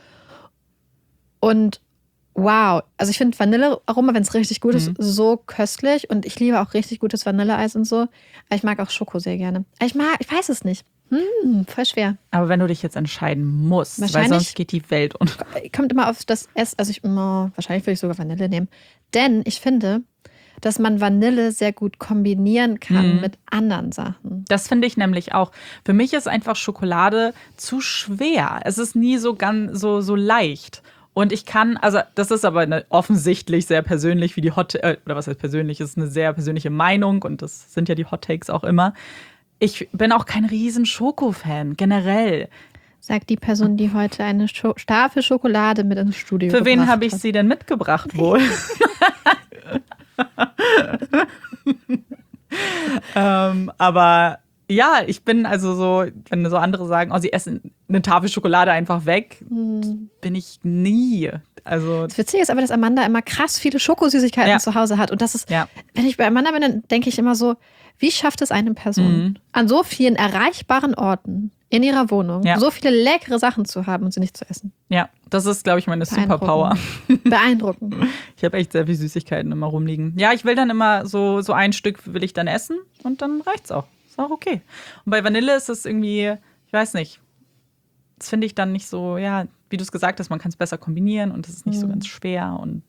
Und wow, also ich finde Vanillearoma, wenn es richtig gut ist, Mhm. so köstlich. Und ich liebe auch richtig gutes Vanilleeis und so. Aber ich mag auch Schoko sehr gerne. Aber ich mag, ich weiß es nicht. Hm, voll schwer. Aber wenn du dich jetzt entscheiden musst, weil Wahrscheinlich- sonst geht die Welt unter. Kommt immer auf das Essen. Also ich, oh, wahrscheinlich würde ich sogar Vanille nehmen. Denn ich finde, dass man Vanille sehr gut kombinieren kann Mhm. mit anderen Sachen. Das finde ich nämlich auch. Für mich ist einfach Schokolade zu schwer. Es ist nie so ganz so, so leicht. Und ich kann, also das ist aber eine, offensichtlich sehr persönlich, wie die Hot, äh, oder was heißt persönlich, ist eine sehr persönliche Meinung und das sind ja die Hot Takes auch immer. Ich bin auch kein riesen Schoko-Fan, generell. Sagt die Person, die heute eine Scho- Tafel Schokolade mit ins Studio Für wen gebracht habe ich hat. sie denn mitgebracht wohl? ähm, aber ja, ich bin also so, wenn so andere sagen, oh, sie essen eine Tafel Schokolade einfach weg, Hm. bin ich nie. Also Das Witzige ist aber, dass Amanda immer krass viele Schokosüßigkeiten Ja. zu Hause hat. Und das ist, ja, wenn ich bei Amanda bin, dann denke ich immer so, wie schafft es eine Person, Mhm. an so vielen erreichbaren Orten in ihrer Wohnung Ja. so viele leckere Sachen zu haben und sie nicht zu essen? ja, das ist, glaube ich, meine Beeindruckend. Superpower. Beeindruckend. Ich habe echt sehr viel Süßigkeiten immer rumliegen. Ja, ich will dann immer so, so ein Stück will ich dann essen und dann reicht's auch. Ist auch okay. Und bei Vanille ist es irgendwie, ich weiß nicht, das finde ich dann nicht so, ja, wie du es gesagt hast, man kann es besser kombinieren und es ist nicht so Mhm. ganz schwer und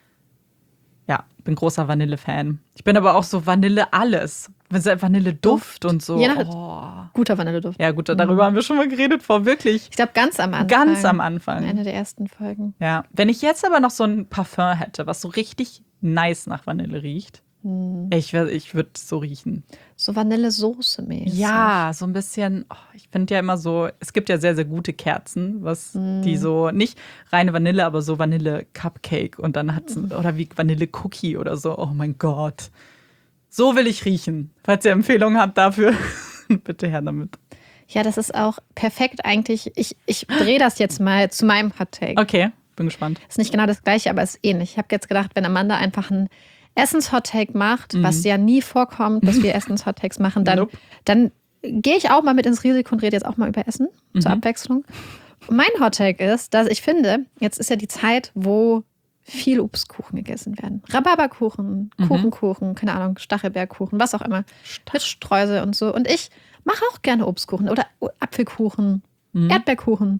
ja, bin großer Vanille-Fan. Ich bin aber auch so Vanille alles. Vanille-Duft und so. Je nach- Oh. Guter Vanilleduft. Ja, gut, darüber haben wir schon mal geredet vor, wirklich. Ich glaube, ganz am Anfang. Ganz am Anfang. Eine der ersten Folgen. Ja, wenn ich jetzt aber noch so ein Parfum hätte, was so richtig nice nach Vanille riecht, Hm. ich, wär- ich würde so riechen. So Vanillesoße mäßig. Ja, so ein bisschen, oh, ich finde ja immer so, es gibt ja sehr, sehr gute Kerzen, was Mm. die so, nicht reine Vanille, aber so Vanille-Cupcake und dann hat's, oder wie Vanille-Cookie oder so, oh mein Gott. So will ich riechen. Falls ihr Empfehlungen habt dafür, bitte her damit. Ja, das ist auch perfekt eigentlich. Ich, ich drehe das jetzt mal zu meinem Hot Take. Okay, bin gespannt. Ist nicht genau das gleiche, aber ist ähnlich. Ich habe jetzt gedacht, wenn Amanda einfach einen Essens-Hot-Take macht, Mhm. was ja nie vorkommt, dass wir Essens-Hot-Takes machen, dann, Nope. dann gehe ich auch mal mit ins Risiko und rede jetzt auch mal über Essen zur Mhm. Abwechslung. Und mein Hot-Take ist, dass ich finde, jetzt ist ja die Zeit, wo viel Obstkuchen gegessen werden. Rhabarberkuchen, Mhm. Kuchenkuchen, keine Ahnung, Stachelbeerkuchen, was auch immer. Mit Streusel und so. Und ich mache auch gerne Obstkuchen oder Apfelkuchen, Mhm. Erdbeerkuchen.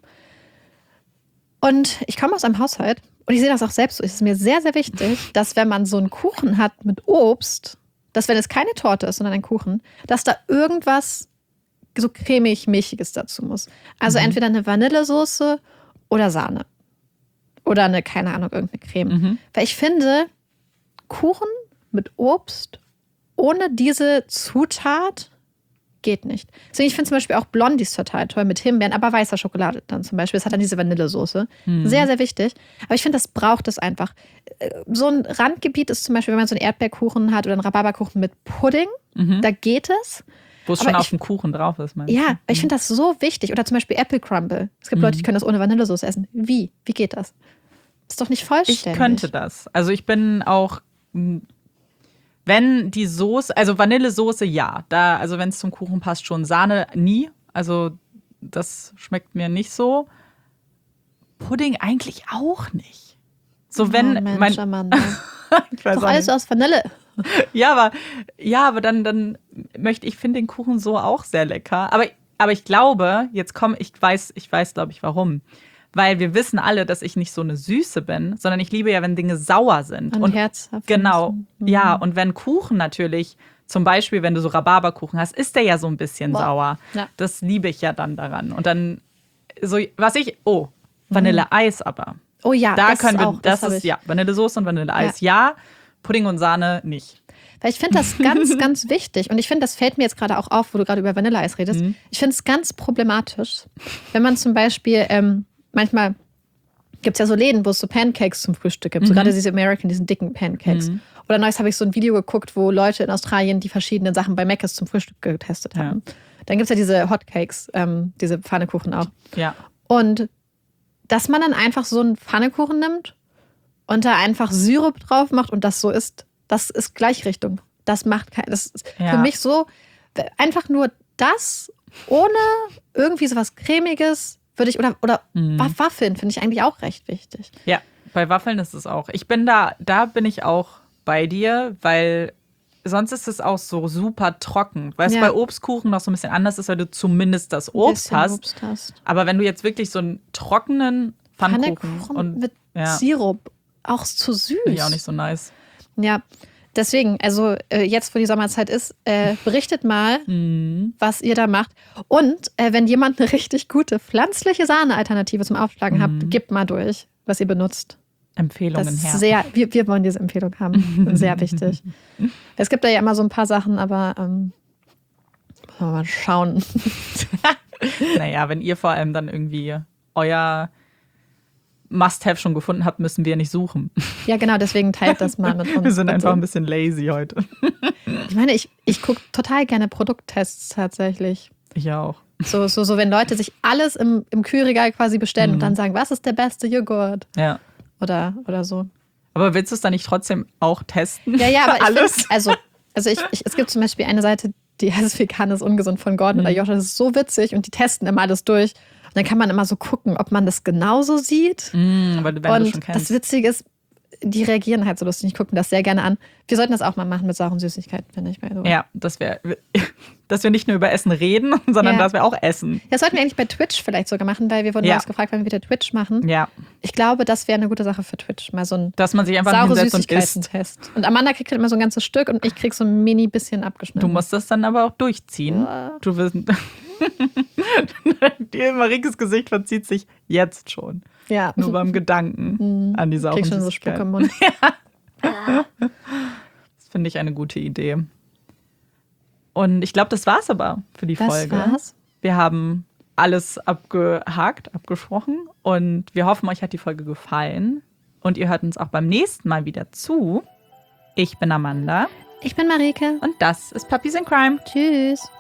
Und ich komme aus einem Haushalt und ich sehe das auch selbst so. Es ist mir sehr, sehr wichtig, dass wenn man so einen Kuchen hat mit Obst, dass wenn es keine Torte ist, sondern ein Kuchen, dass da irgendwas so cremig, milchiges dazu muss. Also Mhm. entweder eine Vanillesoße oder Sahne. Oder eine, keine Ahnung, irgendeine Creme. Mhm. Weil ich finde, Kuchen mit Obst ohne diese Zutat geht nicht. Deswegen, ich finde zum Beispiel auch Blondies total toll mit Himbeeren, aber weißer Schokolade dann zum Beispiel. Das hat dann diese Vanillesoße. Hm. Sehr, sehr wichtig. Aber ich finde, das braucht es einfach. So ein Randgebiet ist zum Beispiel, wenn man so einen Erdbeerkuchen hat oder einen Rhabarberkuchen mit Pudding, Mhm. da geht es. Wo es Aber schon auf ich- dem Kuchen drauf ist, meinst du? Ja, ich finde das so wichtig. Oder zum Beispiel Apple Crumble. Es gibt Mhm. Leute, die können das ohne Vanillesoße essen. Wie? Wie geht das? Ist doch nicht Ich vollständig. könnte das. Also ich bin auch, mh, wenn die Soße, also Vanillesoße, ja. Da, also wenn es zum Kuchen passt, schon. Sahne nie. Also das schmeckt mir nicht so. Pudding eigentlich auch nicht. So wenn oh, Mensch, mein, Amanda. ich weiß Doch auch alles nicht. aus Vanille. Ja, aber ja, aber dann dann möchte ich finde den Kuchen so auch sehr lecker. Aber aber ich glaube, jetzt komm, ich weiß, ich weiß, glaube ich, warum. Weil wir wissen alle, dass ich nicht so eine Süße bin, sondern ich liebe ja, wenn Dinge sauer sind. Und herzhaft. Genau, Mhm. ja. Und wenn Kuchen natürlich, zum Beispiel, wenn du so Rhabarberkuchen hast, ist der ja so ein bisschen Boah. sauer. Ja. Das liebe ich ja dann daran. Und dann, so, was ich, oh, Vanilleeis aber. Oh ja, Da das können ist wir, auch, das, hab ist, ich. ja, Vanillesoße und Vanilleeis, ja. Pudding und Sahne nicht. Weil ich finde das ganz, ganz wichtig. Und ich finde, das fällt mir jetzt gerade auch auf, wo du gerade über Vanilleeis redest. Mhm. Ich finde es ganz problematisch, wenn man zum Beispiel, ähm, manchmal gibt es ja so Läden, wo es so Pancakes zum Frühstück gibt. So Mhm. gerade diese American, diesen dicken Pancakes. Mhm. Oder neulich habe ich so ein Video geguckt, wo Leute in Australien die verschiedenen Sachen bei Mc's zum Frühstück getestet haben. Dann gibt es ja diese Hotcakes, ähm, diese Pfannekuchen auch. Ja. Und dass man dann einfach so einen Pfannekuchen nimmt und da einfach Sirup drauf macht und das so isst, das ist Gleichrichtung. Das macht kein, das ist Ja. für mich so, einfach nur das ohne irgendwie sowas Cremiges würde ich, oder, oder Mhm. Waffeln finde ich eigentlich auch recht wichtig. Ja, bei Waffeln ist es auch. Ich bin da, da bin ich auch bei dir, weil sonst ist es auch so super trocken. Weil es Ja. bei Obstkuchen noch so ein bisschen anders ist, weil du zumindest das Obst Bisschen hast. Obst hast. Aber wenn du jetzt wirklich so einen trockenen Pfannkuchen Pfannekuchen und mit ja, Sirup, auch zu süß. finde ich auch nicht so nice. Ja, deswegen, also äh, jetzt, wo die Sommerzeit ist, äh, berichtet mal, Mhm. was ihr da macht. Und äh, wenn jemand eine richtig gute pflanzliche Sahne-Alternative zum Aufschlagen Mhm. habt, gebt mal durch, was ihr benutzt. Das Empfehlungen ist her. sehr, wir, wir wollen diese Empfehlung haben. Sehr wichtig. Es gibt da ja immer so ein paar Sachen, aber ähm, müssen wir mal schauen. Naja, wenn ihr vor allem dann irgendwie euer Must-Have schon gefunden habt, müssen wir nicht suchen. Ja, genau, deswegen teilt das mal mit uns. Wir sind bitte. einfach ein bisschen lazy heute. Ich meine, ich, ich gucke total gerne Produkttests tatsächlich. Ich auch. So, so, so wenn Leute sich alles im, im Kühlregal quasi bestellen Mhm. und dann sagen, was ist der beste Joghurt? Ja. Oder, oder so. Aber willst du es dann nicht trotzdem auch testen? Ja, ja, aber ich Alles? find, also, also ich, ich, es gibt zum Beispiel eine Seite, die heißt Vegan ist ungesund von Gordon oder Mhm. Joscha. Das ist so witzig und die testen immer alles durch. Und dann kann man immer so gucken, ob man das genauso sieht. Mm, weil du, wenn du schon Und kennst. das Witzige ist, die reagieren halt so lustig. Ich gucke mir das sehr gerne an. Wir sollten das auch mal machen mit sauren Süßigkeiten, finde ich. By the way. Ja, dass wir, dass wir nicht nur über Essen reden, sondern Ja. dass wir auch essen. Das sollten wir eigentlich bei Twitch vielleicht sogar machen, weil wir wurden Ja. ja. gefragt, wann wir wieder Twitch machen. Ja, Ich glaube, das wäre eine gute Sache für Twitch. Mal so ein dass man sich einfach saure hinsetzt und isst. Süßigkeiten-Test. Und Amanda kriegt halt immer so ein ganzes Stück und ich krieg so ein mini bisschen abgeschnitten. Du musst das dann aber auch durchziehen. Ja. Du wirst. Die Marikes Gesicht verzieht sich jetzt schon. Ja. Nur beim Gedanken an die sauren Krieg schon so Süßigkeiten. Spuck im Mund. Das finde ich eine gute Idee. Und ich glaube, das war's aber für die Das Folge. war's. Wir haben alles abgehakt, abgesprochen und wir hoffen, euch hat die Folge gefallen. Und ihr hört uns auch beim nächsten Mal wieder zu. Ich bin Amanda Ich bin Marike. und das ist Puppies in Crime. Tschüss.